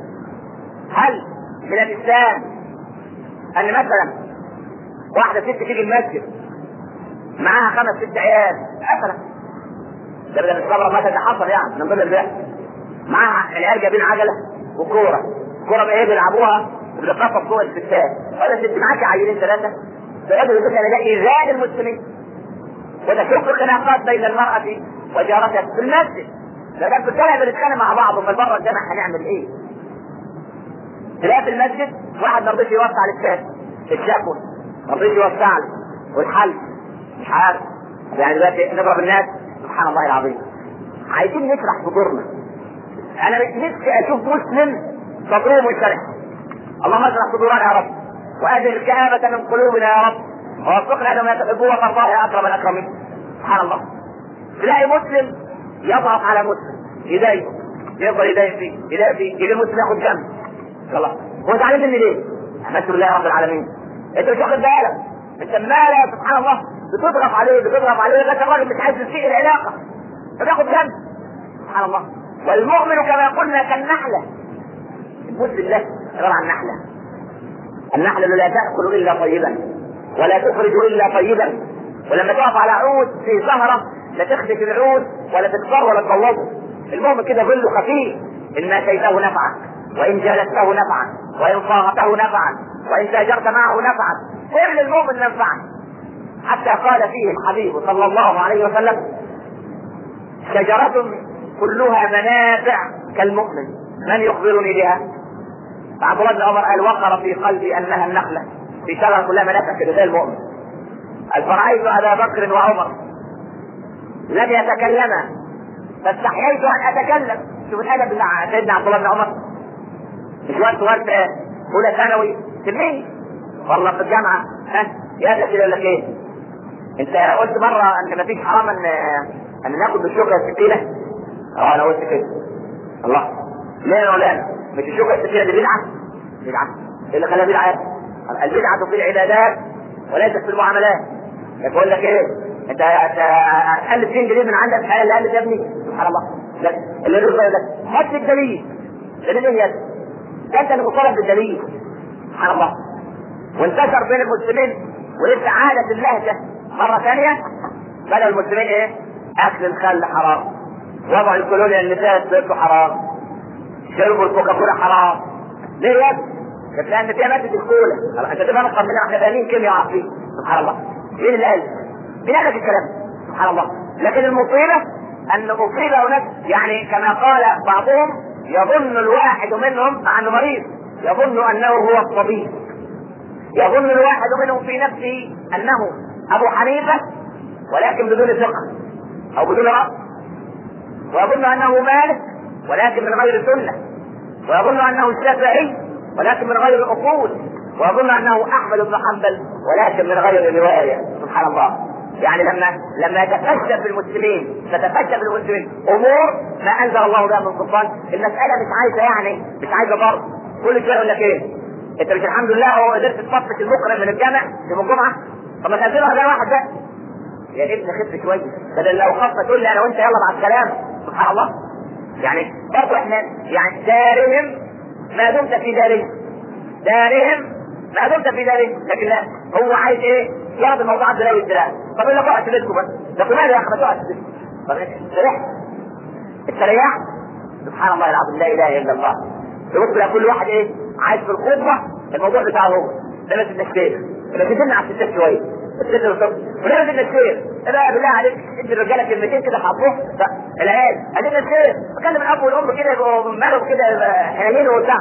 هل من الاسلام ان مثلا واحده ست تيجي المسجد معاها خمس ست عيال مثلا، ده بدل الصبر ما تتحصل يعني من ضمن البيع، معاها العيال جايبين عجله وكوره، كوره بايه بيلعبوها وبيقفوا فوق الستات، ولا ست معاك عيلين ثلاثه، فيقدر يقول انا ده ايذاء المسلمين وده شوف خناقات بين المراه وجارتها في المسجد. ده ده الرجاله بنتخانق مع بعض ومن بره الجامع هنعمل ايه؟ تلاقي في المسجد واحد ما رضيش يوسع للثاني الشكوى، ما رضيش يوسع له والحل مش عارف يعني دلوقتي نضرب الناس. سبحان الله العظيم، عايزين نشرح صدورنا. انا نفسي اشوف مسلم صدره منشرح. اللهم اشرح صدورنا يا رب، وازل الكآبة من قلوبنا يا رب، ووفقنا لما تحبون وترضاه يا اكرم الاكرمين. سبحان الله، تلاقي مسلم يضغط على مسلم، يضايقه يفضل يضايق فيه يضايق فيه يجي المسلم ياخد جنب خلاص. هو زعلان مني ليه؟ احمد لله رب العالمين. انت مش واخد بالك، انت مالك سبحان الله بتضغط عليه بتضغط عليه لغايه الراجل مش عايز يسيء العلاقه فبياخد جنب سبحان الله. والمؤمن كما قلنا كالنحله، المسلم ده عباره عن نحله. النحله لا تاكل الا طيبا ولا تخرج الا طيبا، ولما تقف على عود في زهره لا تخدش العود ولا تكسر ولا تبوظه. المؤمن كده ظله خفيف، ان اتيته نفعك وان جالسته نفعك وان صاغته نفعك وان تاجرت معه نفعك. كل المؤمن نفعك. حتى قال فيه الحبيب صلى الله عليه وسلم شجرة كلها منافع كالمؤمن من يخبرني بها؟ فعبد الله بن عمر قال وقر في قلبي انها النخلة، في شجرة كلها منافع كده زي المؤمن. قال فرأيت ابا بكر وعمر لم يتكلما فاستحييت ان اتكلم. شوف الادب بتاع سيدنا عبد الله بن عمر، مش وقت وقت اولى ثانوي تلميذ والله في الجامعه ها يا ده كده يقول لك ايه؟ انت قلت مره ان ما فيش حرام ان ان ناكل بالشوكه السكينه؟ اه انا قلت كده. الله ليه يا مولانا؟ مش الشوكه السكينه دي بدعه؟ بدعه ايه اللي خلاها بدعه؟ البدعه في العبادات وليست في المعاملات. يقول لك ايه؟ انت هتقلب اتنين جنيه من عندك الحياه اللي قلت يا ابني سبحان الله. لا اللي يقول لك هات الدليل. دليل ايه يا ابني؟ انت اللي مطالب بالدليل سبحان الله. وانتشر بين المسلمين ولسه عادة اللهجة مرة ثانية بدأ المسلمين ايه؟ اكل الخل حرام، وضع الكولونيا النساء صرته حرام، شربوا الكوكاكولا حرام. ليه يا ابني؟ لان فيها مادة الكولا. انت تبقى نقم من احنا فاهمين كيمياء عقلية سبحان الله. مين اللي قال؟ مين قال الكلام سبحان الله؟ لكن المصيبة ان اصيب ناس يعني كما قال بعضهم يظن الواحد منهم مع انه مريض يظن انه هو الطبيب، يظن الواحد منهم في نفسه انه ابو حنيفة ولكن بدون ثقة او بدون رأس، ويظن انه مالك ولكن من غير سنة، ويظن انه الشافعي ولكن من غير اصول، ويظن انه احمد بن حنبل ولكن من غير رواية سبحان الله. يعني لما لما يتفشى في المسلمين تتفشى في المسلمين امور ما انزل الله بها من سلطان، المسألة مش عايزة يعني مش عايزة ضرب. كل شوية يقول لك ايه؟ انت مش الحمد لله هو قدرت تطفش المكرم من الجامع يوم الجمعة؟ طب ما تنزلها ده واحد بقى يا ابني خف شوية بدل لو خفت تقول لي انا وانت يلا مع السلامة سبحان الله. يعني برضه احنا يعني دارهم ما دمت في دارهم دارهم ما دمت في دارهم، لكن لا هو عايز ايه؟ ياخد الموضوع عبد الله والسلام. طب يقول لك اقعد في بيتكم بس ده كمان يا اخي ما تقعد في بيتكم. طب استريح استريح سبحان الله العظيم لا اله الا الله. يبص لك كل واحد ايه؟ عايز في الخطبة الموضوع بتاعه هو ده لازم نشتغل يبقى تدلنا على الستات شوية الستات والصبر ولازم نشتغل. لا بالله عليك ادي الرجاله كلمتين كده حاطوه العيال ادينا نشتغل بكلم الاب والام كده يبقوا مالهم كده حنين وبتاع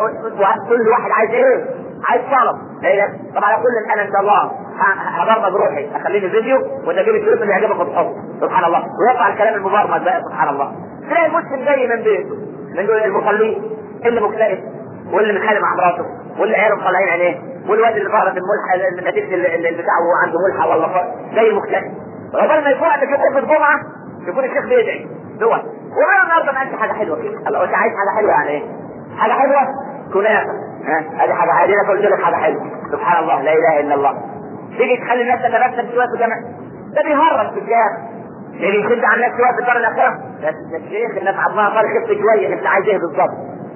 كل واحد عايز ايه؟ عايز طلب. طبعا على كل انا ان شاء الله هبرمج روحي اخليني فيديو وتجيب الفلوس اللي يعجبك وتحطه سبحان الله ويطلع الكلام المبرمج بقى سبحان الله. تلاقي المسلم جاي من بيته من المصلين اللي مكتئب واللي متخانق مع مراته واللي عياله مطلعين عينيه والواد اللي ظهرت الملحه نتيجه اللي بتاعه عنده ملحه ولا جاي مكتئب. عقبال ما يكون عندك خطبه الجمعه يكون الشيخ بيدعي دول وانا النهارده ما انت حاجه حلوه كده. الله انت عايز حاجه حلوه يعني ايه؟ حاجه حلوه كنافه ها ادي حاجه عاديه قلت لك حاجه حلوه سبحان الله لا اله الا الله. تيجي تخلي الناس تتبسم شويه في الجامع ده بيهرب في الجامع اللي يشد على الناس شويه في الدار الاخره يا شيخ الناس عضمها صار خف شويه انت عايز ايه بالظبط؟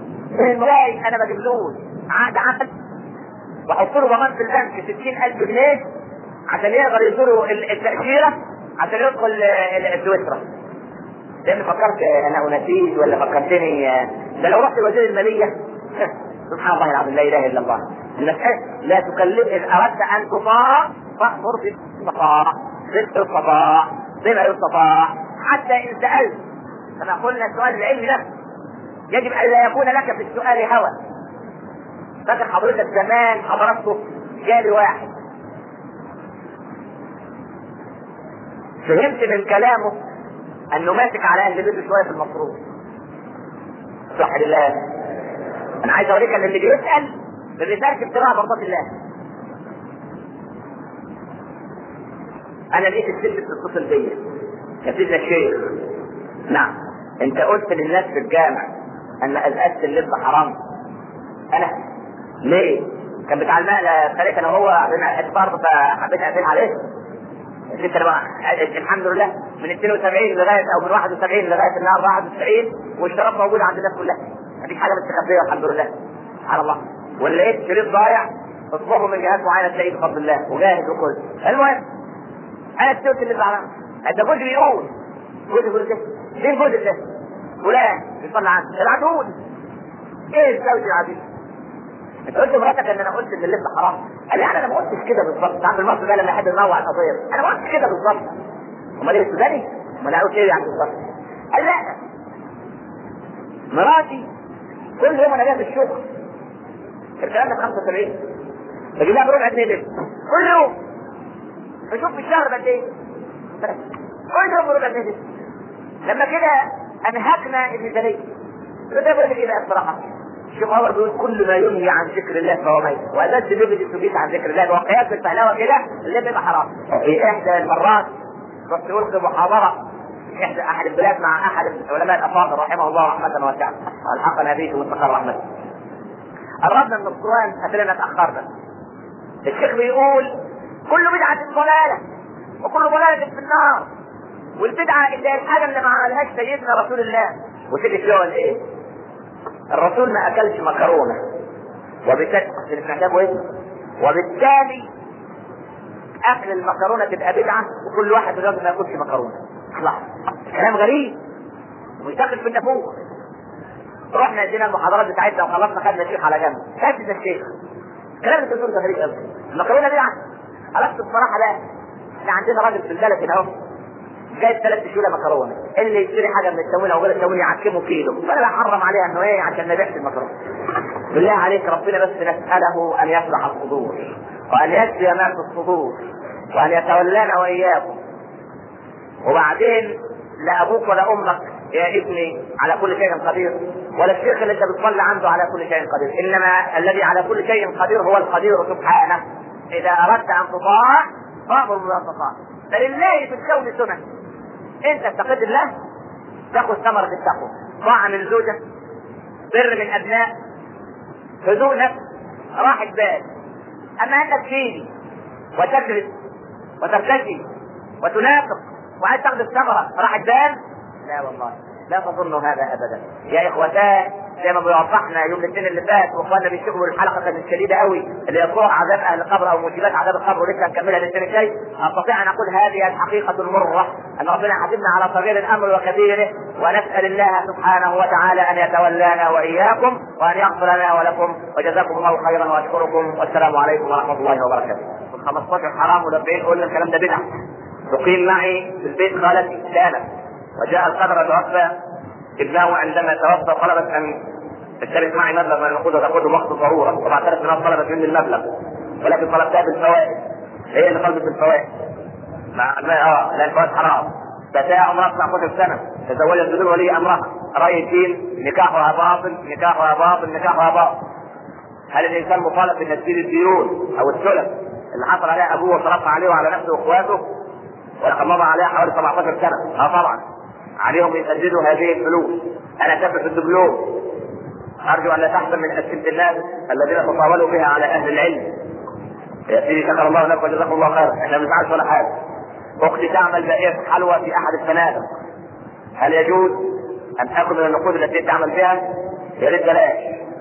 ازاي انا بجيبلوش عقد عقد واحط له ضمان في البنك ستين الف جنيه عشان يقدر يزوروا التأشيرة عشان يدخل سويسرا. لان فكرت انا انسيت ولا فكرتني ده لو رحت وزير المالية سبحان الله العظيم لا اله الا الله. المسألة لا تكلف ان اردت ان تطاع فاخبر في الصفاء في الصفاء بما يستطاع. حتى ان سألت كما قلنا السؤال العلمي ده يجب ان لا يكون لك في السؤال هوى. فاكر حضرتك زمان حضرته جالي واحد فهمت من كلامه انه ماسك على اهل بيته شويه في المصروف صح لله. انا عايز اوريك ان اللي بيسال ما بيسالش ابتغاء مرضات الله. انا لقيت الست بتتصل بيا يا سيدنا الشيخ نعم انت قلت للناس في الجامع ان ازازه اللب حرام. انا ليه؟ كان بتاع الماء خليت انا وهو عندنا برضه فحبيت اقفل عليه. انت الحمد لله من اثنين وسبعين لغايه او من واحد وسبعين لغايه النهارده واحد وتسعين والشراب موجود عند الناس كلها، مفيش حاجه مستخبيه الحمد لله. سبحان الله. واللي لقيت شريط ضايع اصبحه من جهات معينه تلاقيه بفضل الله وجاهز وكل. المهم انا السوت اللي بعمله انت جوزي بيقول جوزي بيقول كده فين جوزي ده؟ فلان بيصلي عنه العدود. ايه الزوج العديد؟ انت قلت مراتك ان انا قلت ان اللب حرام. قال لي انا ما قلتش كده بالظبط. تعرف المصري ده لما يحب ينوع القضيه انا ما قلتش كده بالظبط. امال ايه السوداني؟ امال اقول ايه يعني بالظبط؟ قال لا مراتي كل يوم انا جاي في الشغل الكلام ده خمسة وسبعين بجيب لها بربع جنيه لب كل يوم. بشوف في الشهر قد ايه؟ كل يوم بربع جنيه لب. لما كده انهكنا الميزانيه. ده بقول لك ايه بقى الصراحه؟ الشيخ عمر بيقول كل ما ينهي عن ذكر الله فهو ميت، وأداة اللب السوبيت عن ذكر الله وقياس الفهلوه كده اللب يبقى حرام. في احدى المرات كنت القي محاضره في احدى احد البلاد مع احد العلماء الافاضل رحمه الله رحمه واسعه والحقنا به ومستقر رحمته. قربنا من الصوان اتينا اتاخرنا. الشيخ بيقول كل بدعه ضلاله وكل ضلاله في النار، والبدعه اللي هي الحاجه اللي ما عملهاش سيدنا رسول الله. وتيجي فيها ولا ايه؟ الرسول ما اكلش مكرونه وبالتالي وبالتالي اكل المكرونه تبقى بدعه وكل واحد لازم ما ياكلش مكرونه. خلاص كلام غريب ويدخل في النفوس. رحنا ادينا المحاضرات بتاعتنا وخلصنا خدنا الشيخ على جنب. كاتب الشيخ الكلام اللي بتقوله ده غريب قوي. المكرونه بدعه؟ خلاص بصراحه لا. احنا عندنا راجل في البلد هنا اهو جايب ثلاث كيلو مكرونه، اللي يشتري حاجه من التموين او غير التموين يعكمه كيلو، فانا بحرم عليها انه ايه عشان ما يبيعش المكرونه. بالله عليك ربنا بس نساله ان يشرح الصدور وان يشفي ما في الصدور وان يتولانا واياكم. وبعدين لا ابوك ولا امك يا ابني على كل شيء قدير، ولا الشيخ اللي انت بتصلي عنده على كل شيء قدير، انما الذي على كل شيء قدير هو القدير سبحانه. اذا اردت ان تطاع فامر بما استطاع. فلله في الكون سنن. انت تقد الله تاخذ ثمرة التقوى، طاعة من زوجة، بر من ابناء، هدوء نفس، راحة بال. اما انك تيجي وتكذب وترتشي وتنافق وعايز تاخذ الثمرة راحة بال، لا والله لا تظنوا هذا ابدا يا اخوتان. زي ما بيوضحنا يوم الاثنين اللي فات واخواننا بيشتغلوا الحلقه كانت شديده قوي اللي هي صور عذاب اهل القبر او موجبات عذاب القبر ولسه هنكملها الاثنين الجاي. استطيع ان اقول هذه الحقيقه المره ان ربنا حاسبنا على صغير الامر وكبيره، ونسال الله سبحانه وتعالى ان يتولانا واياكم وان يغفر لنا ولكم، وجزاكم الله خيرا واشكركم والسلام عليكم ورحمه الله وبركاته. خمسطاشر حرام وأربعين قلنا الكلام ده بدعه. تقيم معي في البيت خالتي كانت وجاء القدر توفى ابنه، عندما توفى طلبت ان تشترك معي مبلغ من النقود وتاخذه وقت ضروره، وبعترف انها طلبت مني المبلغ ولكن طلبتها بالفوائد. هي اللي طلبت بالفوائد مع ما اه لان الفوائد حرام. فتاة عمرها تسعة عشر سنه تزوجت بدون ولي امرها. راي الدين نكاحها باطل نكاحها باطل نكاحها باطل. هل الانسان مطالب بتسديد الديون او السلف اللي حصل عليها ابوه وصرفها عليه وعلى نفسه واخواته ولقد مضى عليها حوالي سبعة عشر سنه؟ اه طبعا عليهم يسددوا هذه الفلوس. انا كتبت في الدبلوم ارجو ان لا تحسن من اسئله الناس الذين تطاولوا بها على اهل العلم. يا سيدي شكر الله لك وجزاكم الله خير. احنا ما بنفعلش ولا حاجه. اختي تعمل بائعة حلوى في احد الفنادق، هل يجوز ان تاكل من النقود التي تعمل فيها؟ يا ريت بلاش.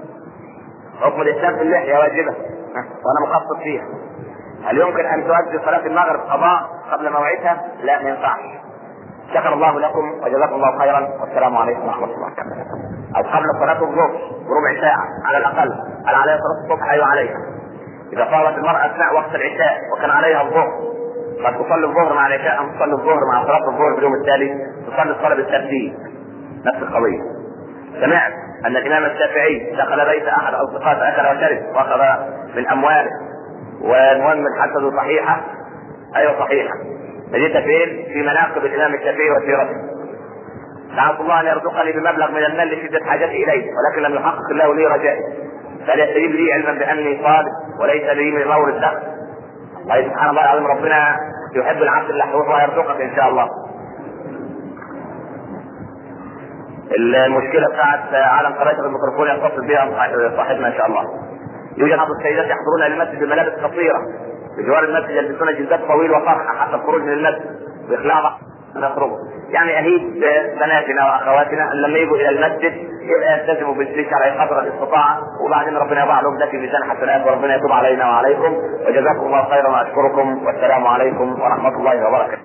حكم الاسلام في اللحيه واجبه وانا مخصص فيها. هل يمكن ان تؤدي صلاه المغرب قضاء قبل موعدها؟ لا ما ينفعش. شكر الله لكم وجزاكم الله خيرا والسلام عليكم ورحمه الله وبركاته. او قبل صلاه الظهر بربع ساعه على الاقل. هل عليها صلاه الصبح؟ ايوه عليها. اذا صلت المراه اثناء وقت العشاء وكان عليها الظهر قد تصلي الظهر مع العشاء ام تصلي الظهر مع صلاه الظهر باليوم التالي؟ تصلي الصلاه بالترتيب. نفس القضيه. سمعت ان الامام الشافعي دخل بيت احد اصدقائه فاكل وشرب واخذ من امواله والمهم الحسد صحيحه؟ ايوه صحيحه. نجدها فين؟ في مناقب الامام الشافعي وسيرته. دعوت الله ان يرزقني بمبلغ من المال لشده حاجتي اليه ولكن لم يحقق الله لي رجائي، فليستجيب لي علما باني صادق وليس لي من مورد الدخل. الله سبحان الله العظيم ربنا يحب العبد اللحوح ويرزقك ان شاء الله. المشكله بتاعت عالم قراءه الميكروفون يتصل بها صاحبنا ان شاء الله. يوجد بعض السيدات يحضرون المسجد بملابس قصيره بجوار المسجد، يلبسون جلدات طويل وفرحه حتى الخروج من المسجد ويخلعوا نخرجوا. يعني اهيد بناتنا واخواتنا ان لما يجوا الى المسجد يبقى يلتزموا بالسلك على قدر الاستطاعه، وبعدين ربنا يضع لهم ده في ميزان حسنات، وربنا يتوب علينا وعليكم، وجزاكم الله خيرا واشكركم، والسلام عليكم ورحمه الله وبركاته.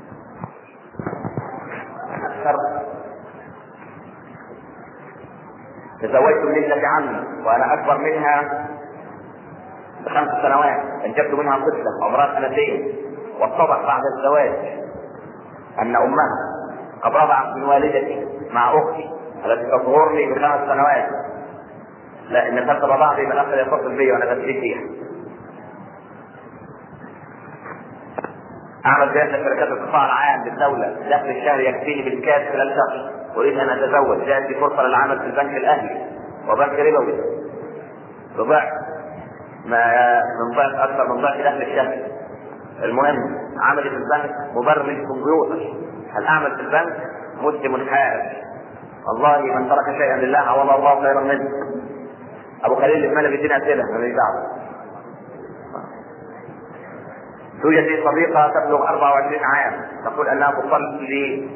تزوجت من ابنة عمي وانا اكبر منها بخمس سنوات، انجبت منها طفلة عمرها سنتين، واتضح بعد الزواج ان امها قد رضعت من والدتي مع اختي التي تصغرني بخمس سنوات، لان كانت رضعتي من اخر يتصل بي وانا بسيط فيها. اعمل بأن شركات القطاع العام بالدولة دخل الشهر يكفيني بالكاش خلال شهر، اريد ان اتزوج، جاءت فرصة للعمل في البنك الاهلي وبنك ربوي بضعف ما من ضعف اكثر من ضعف دخل الشهر. المهم عملي في البنك مبرمج كمبيوتر، هل اعمل في البنك مسلم حائر، والله من ترك شيئا لله عوض الله خيرا منه. ابو خليل الاسماعيلي بيدينا اسئله ماليش دعوه. توجد لي صديقه تبلغ اربعة وعشرين عام تقول انها تصلي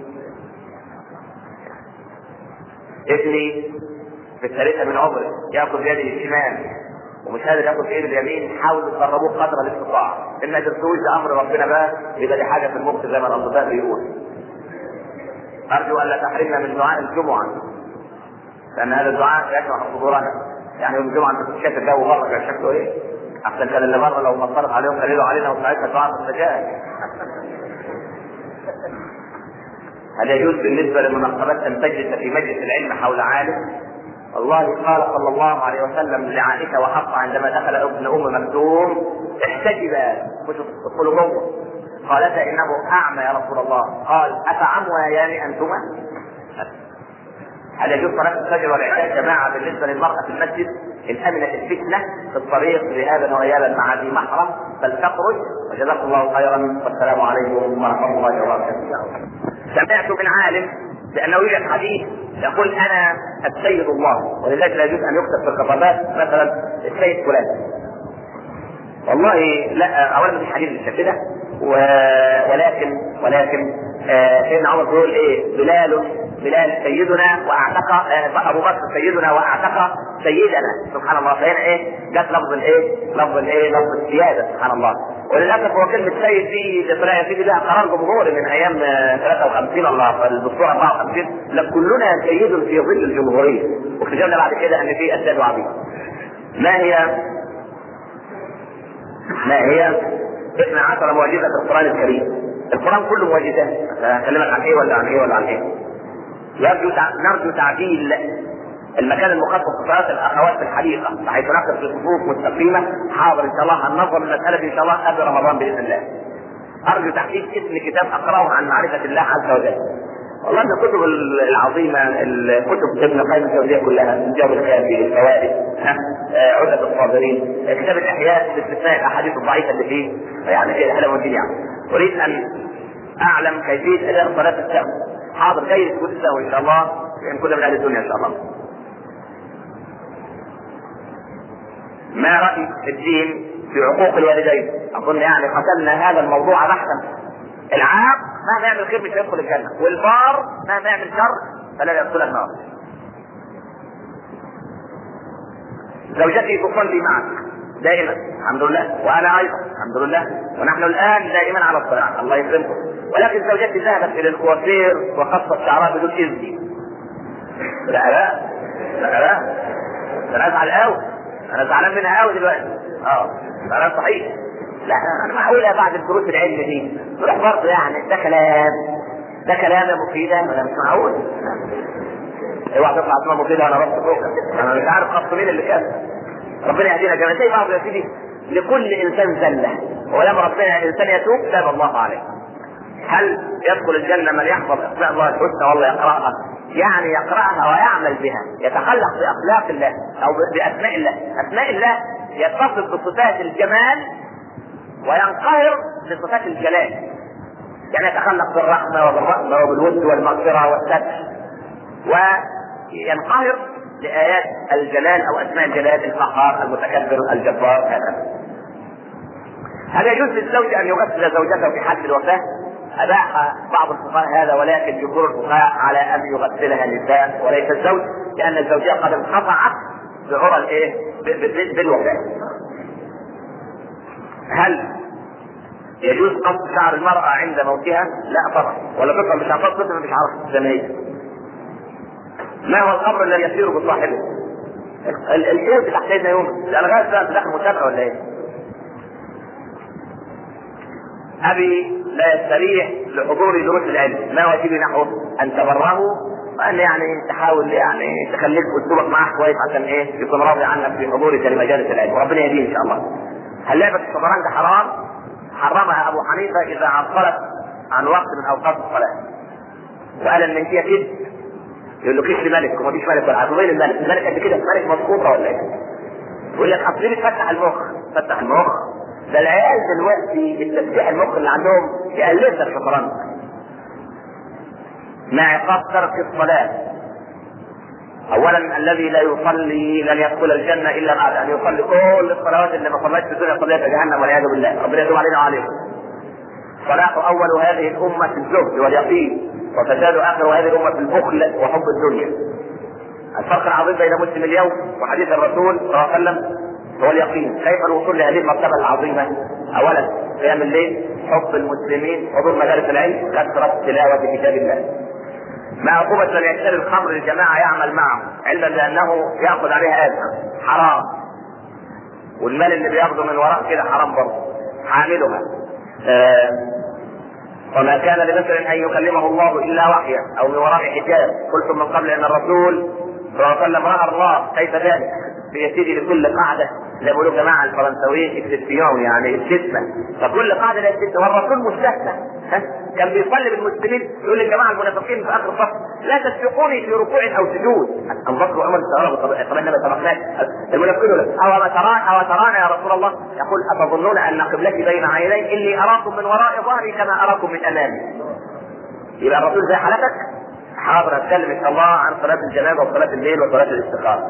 ابني في الثالثه من عمره ياكل بيده الشمال ومش قادر ياكل بايده اليمين، حاولوا تقربوه قدر الاستطاعه، ان ما قدرتوش ده امر ربنا بقى، يبقى دي حاجه في المخ زي ما الاطباء بيقولوا. ارجو ان لا تحرمنا من دعاء الجمعه، لان هذا الدعاء يشرح صدورنا. يعني يوم الجمعه انت شايف الجو بره كان شكله ايه؟ احسن كان اللي بره لو مطرت عليهم قليلوا علينا وساعتها دعاء السجائر. هل يجوز بالنسبه للمناقبات ان تجلس في مجلس العلم حول عالم؟ والله قال صلى الله عليه وسلم لعائشه وحفصه عندما دخل ابن ام مكتوم احتجبا، مش ادخلوا جوه، قالتا انه اعمى يا رسول الله، قال افعميان انتما؟ هل يجوز صلاه الفجر والعشاء جماعه بالنسبه للمراه في المسجد ان امنت الفتنه في الطريق ذهابا وايابا مع ذي محرم فلتخرج؟ وجزاكم الله خيرا والسلام عليكم ورحمه الله وبركاته. سمعت من عالم بانه يوجد حديث يقول انا السيد الله، ولذلك لا يجوز ان يكتب في الخطابات مثلا السيد فلان. والله لا، اولا مش حديث بالشكل ده، ولكن ولكن سيدنا عمر بيقول ايه؟ بلال بلال سيدنا واعتق آه ابو بكر سيدنا واعتق سيدنا، سبحان الله. فهنا ايه؟ جت لفظ الايه؟ لفظ الايه؟ لفظ السياده، سبحان الله. وللاسف هو كلمه سيد دي طلع يا سيدي لها قرار جمهوري من ايام ثلاثة وخمسين الله الدستور أربعة وخمسين، لكلنا سيد في ظل الجمهوريه، واكتشفنا بعد كده ان في اسياد وعبيد. ما هي ما هي اثنا عشر معجزه في القران الكريم؟ القران كله معجزات، هكلمك عن ايه ولا عن ايه ولا عن ايه؟ يرجو نرجو تعديل المكان المخصص لصلاه الاخوات في الحديقه بحيث نقف في صفوف مستقيمه. حاضر ان شاء الله، هننظم المساله ان شاء الله قبل رمضان باذن الله. ارجو تحديد اسم كتاب اقراه عن معرفه الله عز وجل. والله من الكتب العظيمه الكتب ابن القيم الجوزيه كلها، الجواب الكافي، الفوائد، عدة الصابرين، كتاب الاحياء باستثناء الاحاديث الضعيفه اللي فيه، يعني كده حلوه والدنيا. اريد ان اعلم كيفيه اداء صلاه السهو. حاضر جاي تقول السهو ان شاء الله، لان كنا من اهل الدنيا ان شاء الله. ما راي الدين في عقوق الوالدين؟ اظن يعني قتلنا هذا الموضوع بحثا. العاق مهما يعمل خير مش هيدخل الجنه، والبار مهما يعمل شر فلا يدخل النار. زوجتي تصلي معك دائما الحمد لله، وانا ايضا الحمد لله، ونحن الان دائما على الصلاه الله يكرمكم، ولكن زوجتي ذهبت الى الكوافير وقصت شعرها بدون اذني. لا لا لا لا انا ازعل قوي، انا زعلان منها قوي دلوقتي. اه زعلان صحيح. لا انا معقولة بعد الدروس العلم دي نروح برضه؟ يعني ده كلام ده كلام يا مفيدة، انا مش معقول. اوعى تطلع اسمها مفيدة وانا رحت فوق، انا مش عارف خط مين اللي كان. ربنا يهدينا جميعا. زي بعض يا سيدي، لكل انسان زلة، ولما ربنا الانسان يتوب تاب الله عليه. هل يدخل الجنة من يحفظ اسماء الله الحسنى والله يقرأها؟ يعني يقرأها ويعمل بها، يتخلق بأخلاق الله او بأسماء الله. اسماء الله يتصف بصفات الجمال وينقهر بصفات الجلال، يعني يتخلق بالرحمة وبالرحمة وبالود والمغفرة والستر، ينقهر لآيات الجلال أو أسماء الجلال، القهار، المتكبر، الجبار، هكذا. هل يجوز للزوج أن يغسل زوجته في حالة الوفاة؟ أباح بعض الفقهاء هذا، ولكن جمهور الفقهاء على أن يغسلها النساء وليس الزوج، لأن الزوجية قد انقطعت بعرى الإيه؟ بالوفاة. هل يجوز قص شعر المرأة عند موتها؟ لا طبعا، ولا تطلع مش عارفة تطلع مش عارفة زميلها. ما هو الأمر الذي يسير بصاحبه؟ الإيه اللي تحت سيدنا يونس؟ أنا غير سؤال في داخل مسابقة ولا إيه؟ أبي لا يستريح لحضور دروس العلم، ما واجبي نحوه؟ أن تبره وأن يعني تحاول يعني تخليك أسلوبك معاه كويس عشان إيه؟ يكون راضي عنك في حضورك لمجالس العلم، وربنا يهديه إن شاء الله. هل لعبة الشطرنج حرام؟ حرمها أبو حنيفة إذا عطلت عن وقت من أوقات الصلاة، وقال إن هي كده يقول له كيش ملك وما فيش ملك ولا عارف وين الملك؟ الملك قد كده، ملك مضغوطة ولا إيه؟ يقول لك أصلي تفتح المخ، فتح المخ. ده العيال دلوقتي التفتيح المخ اللي عندهم يقلل الشطرنج. مع عقاب ترك الصلاة. اولا الذي لا يصلي لن يدخل الجنة الا بعد ان يصلي كل الصلوات اللي ما صليتش في الدنيا صليت في جهنم والعياذ بالله، ربنا يتوب علينا وعليكم. صلاة اول هذه الامة في الزهد واليقين، وفساد اخر هذه الامة في البخل وحب الدنيا. الفرق العظيم بين مسلم اليوم وحديث الرسول صلى الله عليه وسلم هو اليقين. كيف الوصول لهذه المرتبة العظيمة؟ اولا قيام الليل، حب المسلمين، حضور مجالس العلم، كثرة تلاوة كتاب الله. ما عقوبة من يشتري الخمر للجماعة يعمل معه علما بأنه يأخذ عليها أجر حرام، والمال اللي بياخده من وراء كده حرام برضه. حاملها آه وما كان لبشر أن يكلمه الله إلا وحيا أو من وراء حجاب. قلتم من قبل أن الرسول صلى الله عليه وسلم رأى الله، كيف ذلك؟ بيسيدي لكل قاعدة زي ما بيقولوا الجماعة الفرنسويين اكسبسيون، يعني الجسمة، فكل قاعدة لها الجسمة، والرسول مستثنى. كان بيصلي بالمسلمين يقول للجماعة المنافقين في آخر الصف لا تسبقوني في ركوع أو سجود. أبو بكر وعمر استغربوا، طب إنما تركناك المنافقين أو ترانا أو ترانا يا رسول الله؟ يقول أتظنون أن قبلتي بين عيني؟ إني أراكم من وراء ظهري كما أراكم من أمامي. يبقى الرسول زي حالتك حاضر. أتكلم إن شاء الله عن صلاة الجنازة وصلاة الليل وصلاة الاستخارة.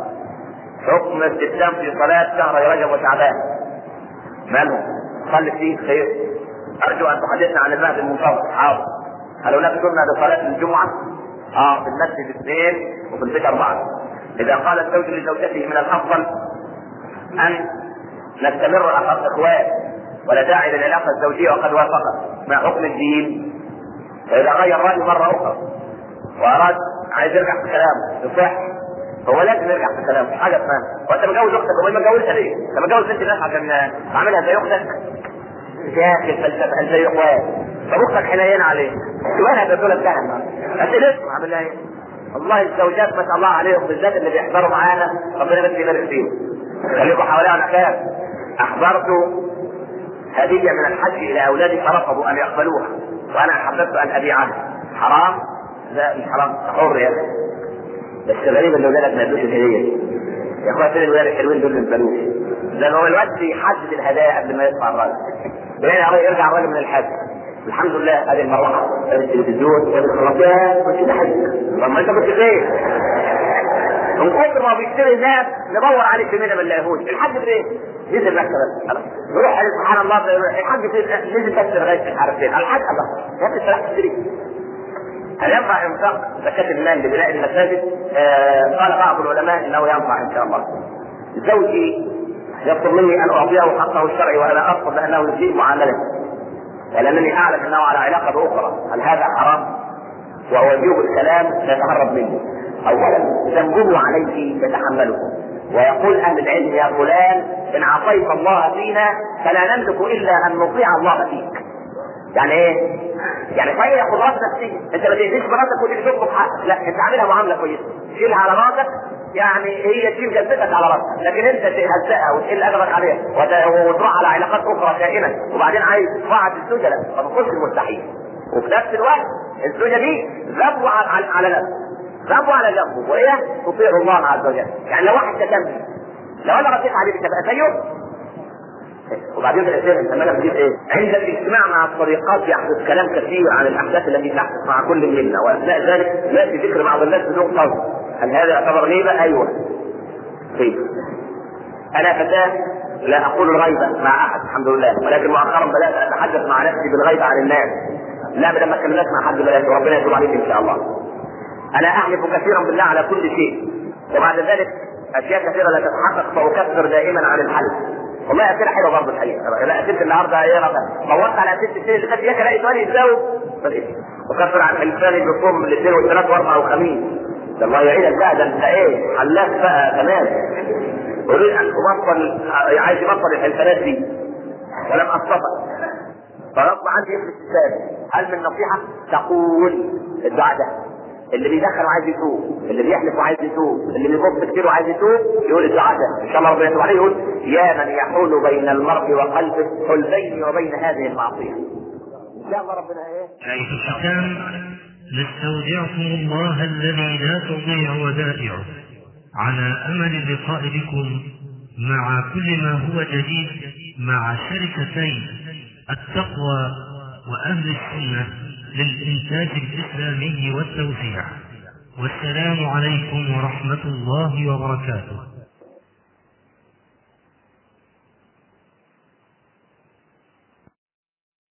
حكم الاستسلام في صلاة شهر رجب وشعبان، مالهم؟ صلي فيه خير. أرجو أن تحدثنا عن المهد المنتظر. حاضر. هل هناك سنة لصلاة الجمعة؟ آه في المسجد اثنين وفي البيت أربعة. إذا قال الزوج لزوجته من الأفضل أن نستمر أخذ إخوات ولا داعي للعلاقة الزوجية وقد وافقت، ما حكم الدين؟ فإذا غير رأيه مرة أخرى وأراد عايز يرجع في كلامه يصح، هو لازم يرجع في كلامه، مش حاجة اسمها وأنت متجوز أختك وما متجوزها ليه؟ أنت متجوز بنت الناس عشان أعملها زي أختك؟ داخل فلسفة زي اخوات، فاختك حنين عليه وانا بقول لك ده انت لسه عامل ايه؟ والله الزوجات ما شاء الله عليهم بالذات اللي بيحضروا معانا ربنا بس يبارك فيهم، خليكم حوالينا خير. احضرت هديه من الحج الى اولادي فرفضوا ان يقبلوها وانا حببت ان ابيعها. حرام؟ لا مش حرام، حر يا اخي. بس الغريب ان اولادك ما يدوش الهديه يا اخويا. فين الولاد الحلوين دول اللي ما يدوش؟ لان هو الوقت يحدد الهدايا قبل ما يدفع الراجل. يعني يرجع الراجل من الحج الحمد لله هذه المروحه هذه التلفزيون وهذه الخلاطات كنت بحج. طب ما انت كنت فين؟ من كثر ما بيشتري الناس ندور عليه في منى ما نلاقيهوش. الحج فين؟ نزل مكتبه نروح سبحان الله الحج فين؟ نزل بس لغايه مش عارف فين. الحج الله يا ابني راح تشتري. هل ينفع انفاق زكاه المال لبناء المساجد؟ آه قال بعض العلماء انه ينفع ان شاء الله. زوجي يطلب مني ان اعطيه حقه الشرعي وانا ارفض لانه يسيء معاملته ولانني اعلم انه على علاقه باخرى، هل هذا حرام؟ وهو يجيب الكلام يتهرب منه. اولا ذنبه عليه يتحمله، ويقول اهل العلم يا فلان ان عصيت الله فينا فلا نملك الا ان نطيع الله فيك. يعني ايه؟ يعني فهي قدرات نفسيه، انت ما تهديش مراتك وتيجي تطلب حقك، لا انت عاملها معامله كويسه، شيلها على راسك، يعني هي تشيل جلدتك على راسك، لكن انت تهزقها وتقل ادبك عليها وتروح على علاقات اخرى كائنه وبعدين عايز طاعه الزوجه، لا ما تخش المستحيل. وفي نفس الوقت الزوجه دي ذنبه على على نفسه، ذنبه على جنبه، وهي تطيع الله عز وجل. يعني لو واحد تكمل لو انا رديت عليك تبقى زيه. وبعدين الاسئله انت مالك بتجيب ايه؟ عند الاجتماع مع الصديقات يحدث كلام كثير عن الاحداث التي تحدث مع كل منا، واثناء ذلك ياتي ذكر بعض الناس بدون قصد هل هذا يعتبر غيبة؟ ايوه غيبة. انا فتاة لا اقول الغيبة مع احد الحمد لله، ولكن مؤخرا بدأت اتحدث مع نفسي بالغيبة عن الناس. لا بدل ما اتكلمش مع حد بلاش، وربنا يتوب عليك ان شاء الله. انا احلف كثيرا بالله على كل شيء، وبعد ذلك اشياء كثيرة لا تتحقق فاكثر دائما عن الحلف. والله اسئله حلوه برضه الحقيقه. لا اسئله النهارده ايه رقم دورت على اسئله السنه اللي فاتت، ياك الاقي سؤال يتجاوب وكثر عن حلفان بصوم الاثنين والثلاث واربعه وخميس. ده الله يعينك بقى، ده انت ايه حلاف بقى تمام. اريد ان ابطل، عايز ابطل الحلفانات دي ولم استطع، فغصب عني يخلص الثاني. هل من نصيحه؟ تقول الدعاء ده اللي بيدخل وعايز يتوب، اللي بيحلف وعايز يتوب، اللي بيبص كتير وعايز يتوب، يقول الدعاء ده ان شاء الله ربنا يتوب عليه. يقول يا من يحول بين المرء وقلبه حل بيني وبين هذه المعصيه. ان شاء الله ربنا ايه. في الختام نستودعكم الله الذي لا تضيع ودائعه، على امل اللقاء بكم مع كل ما هو جديد مع شركتين التقوى واهل السنه للإنتاج الإسلامي والتوزيع. والسلام عليكم ورحمة الله وبركاته.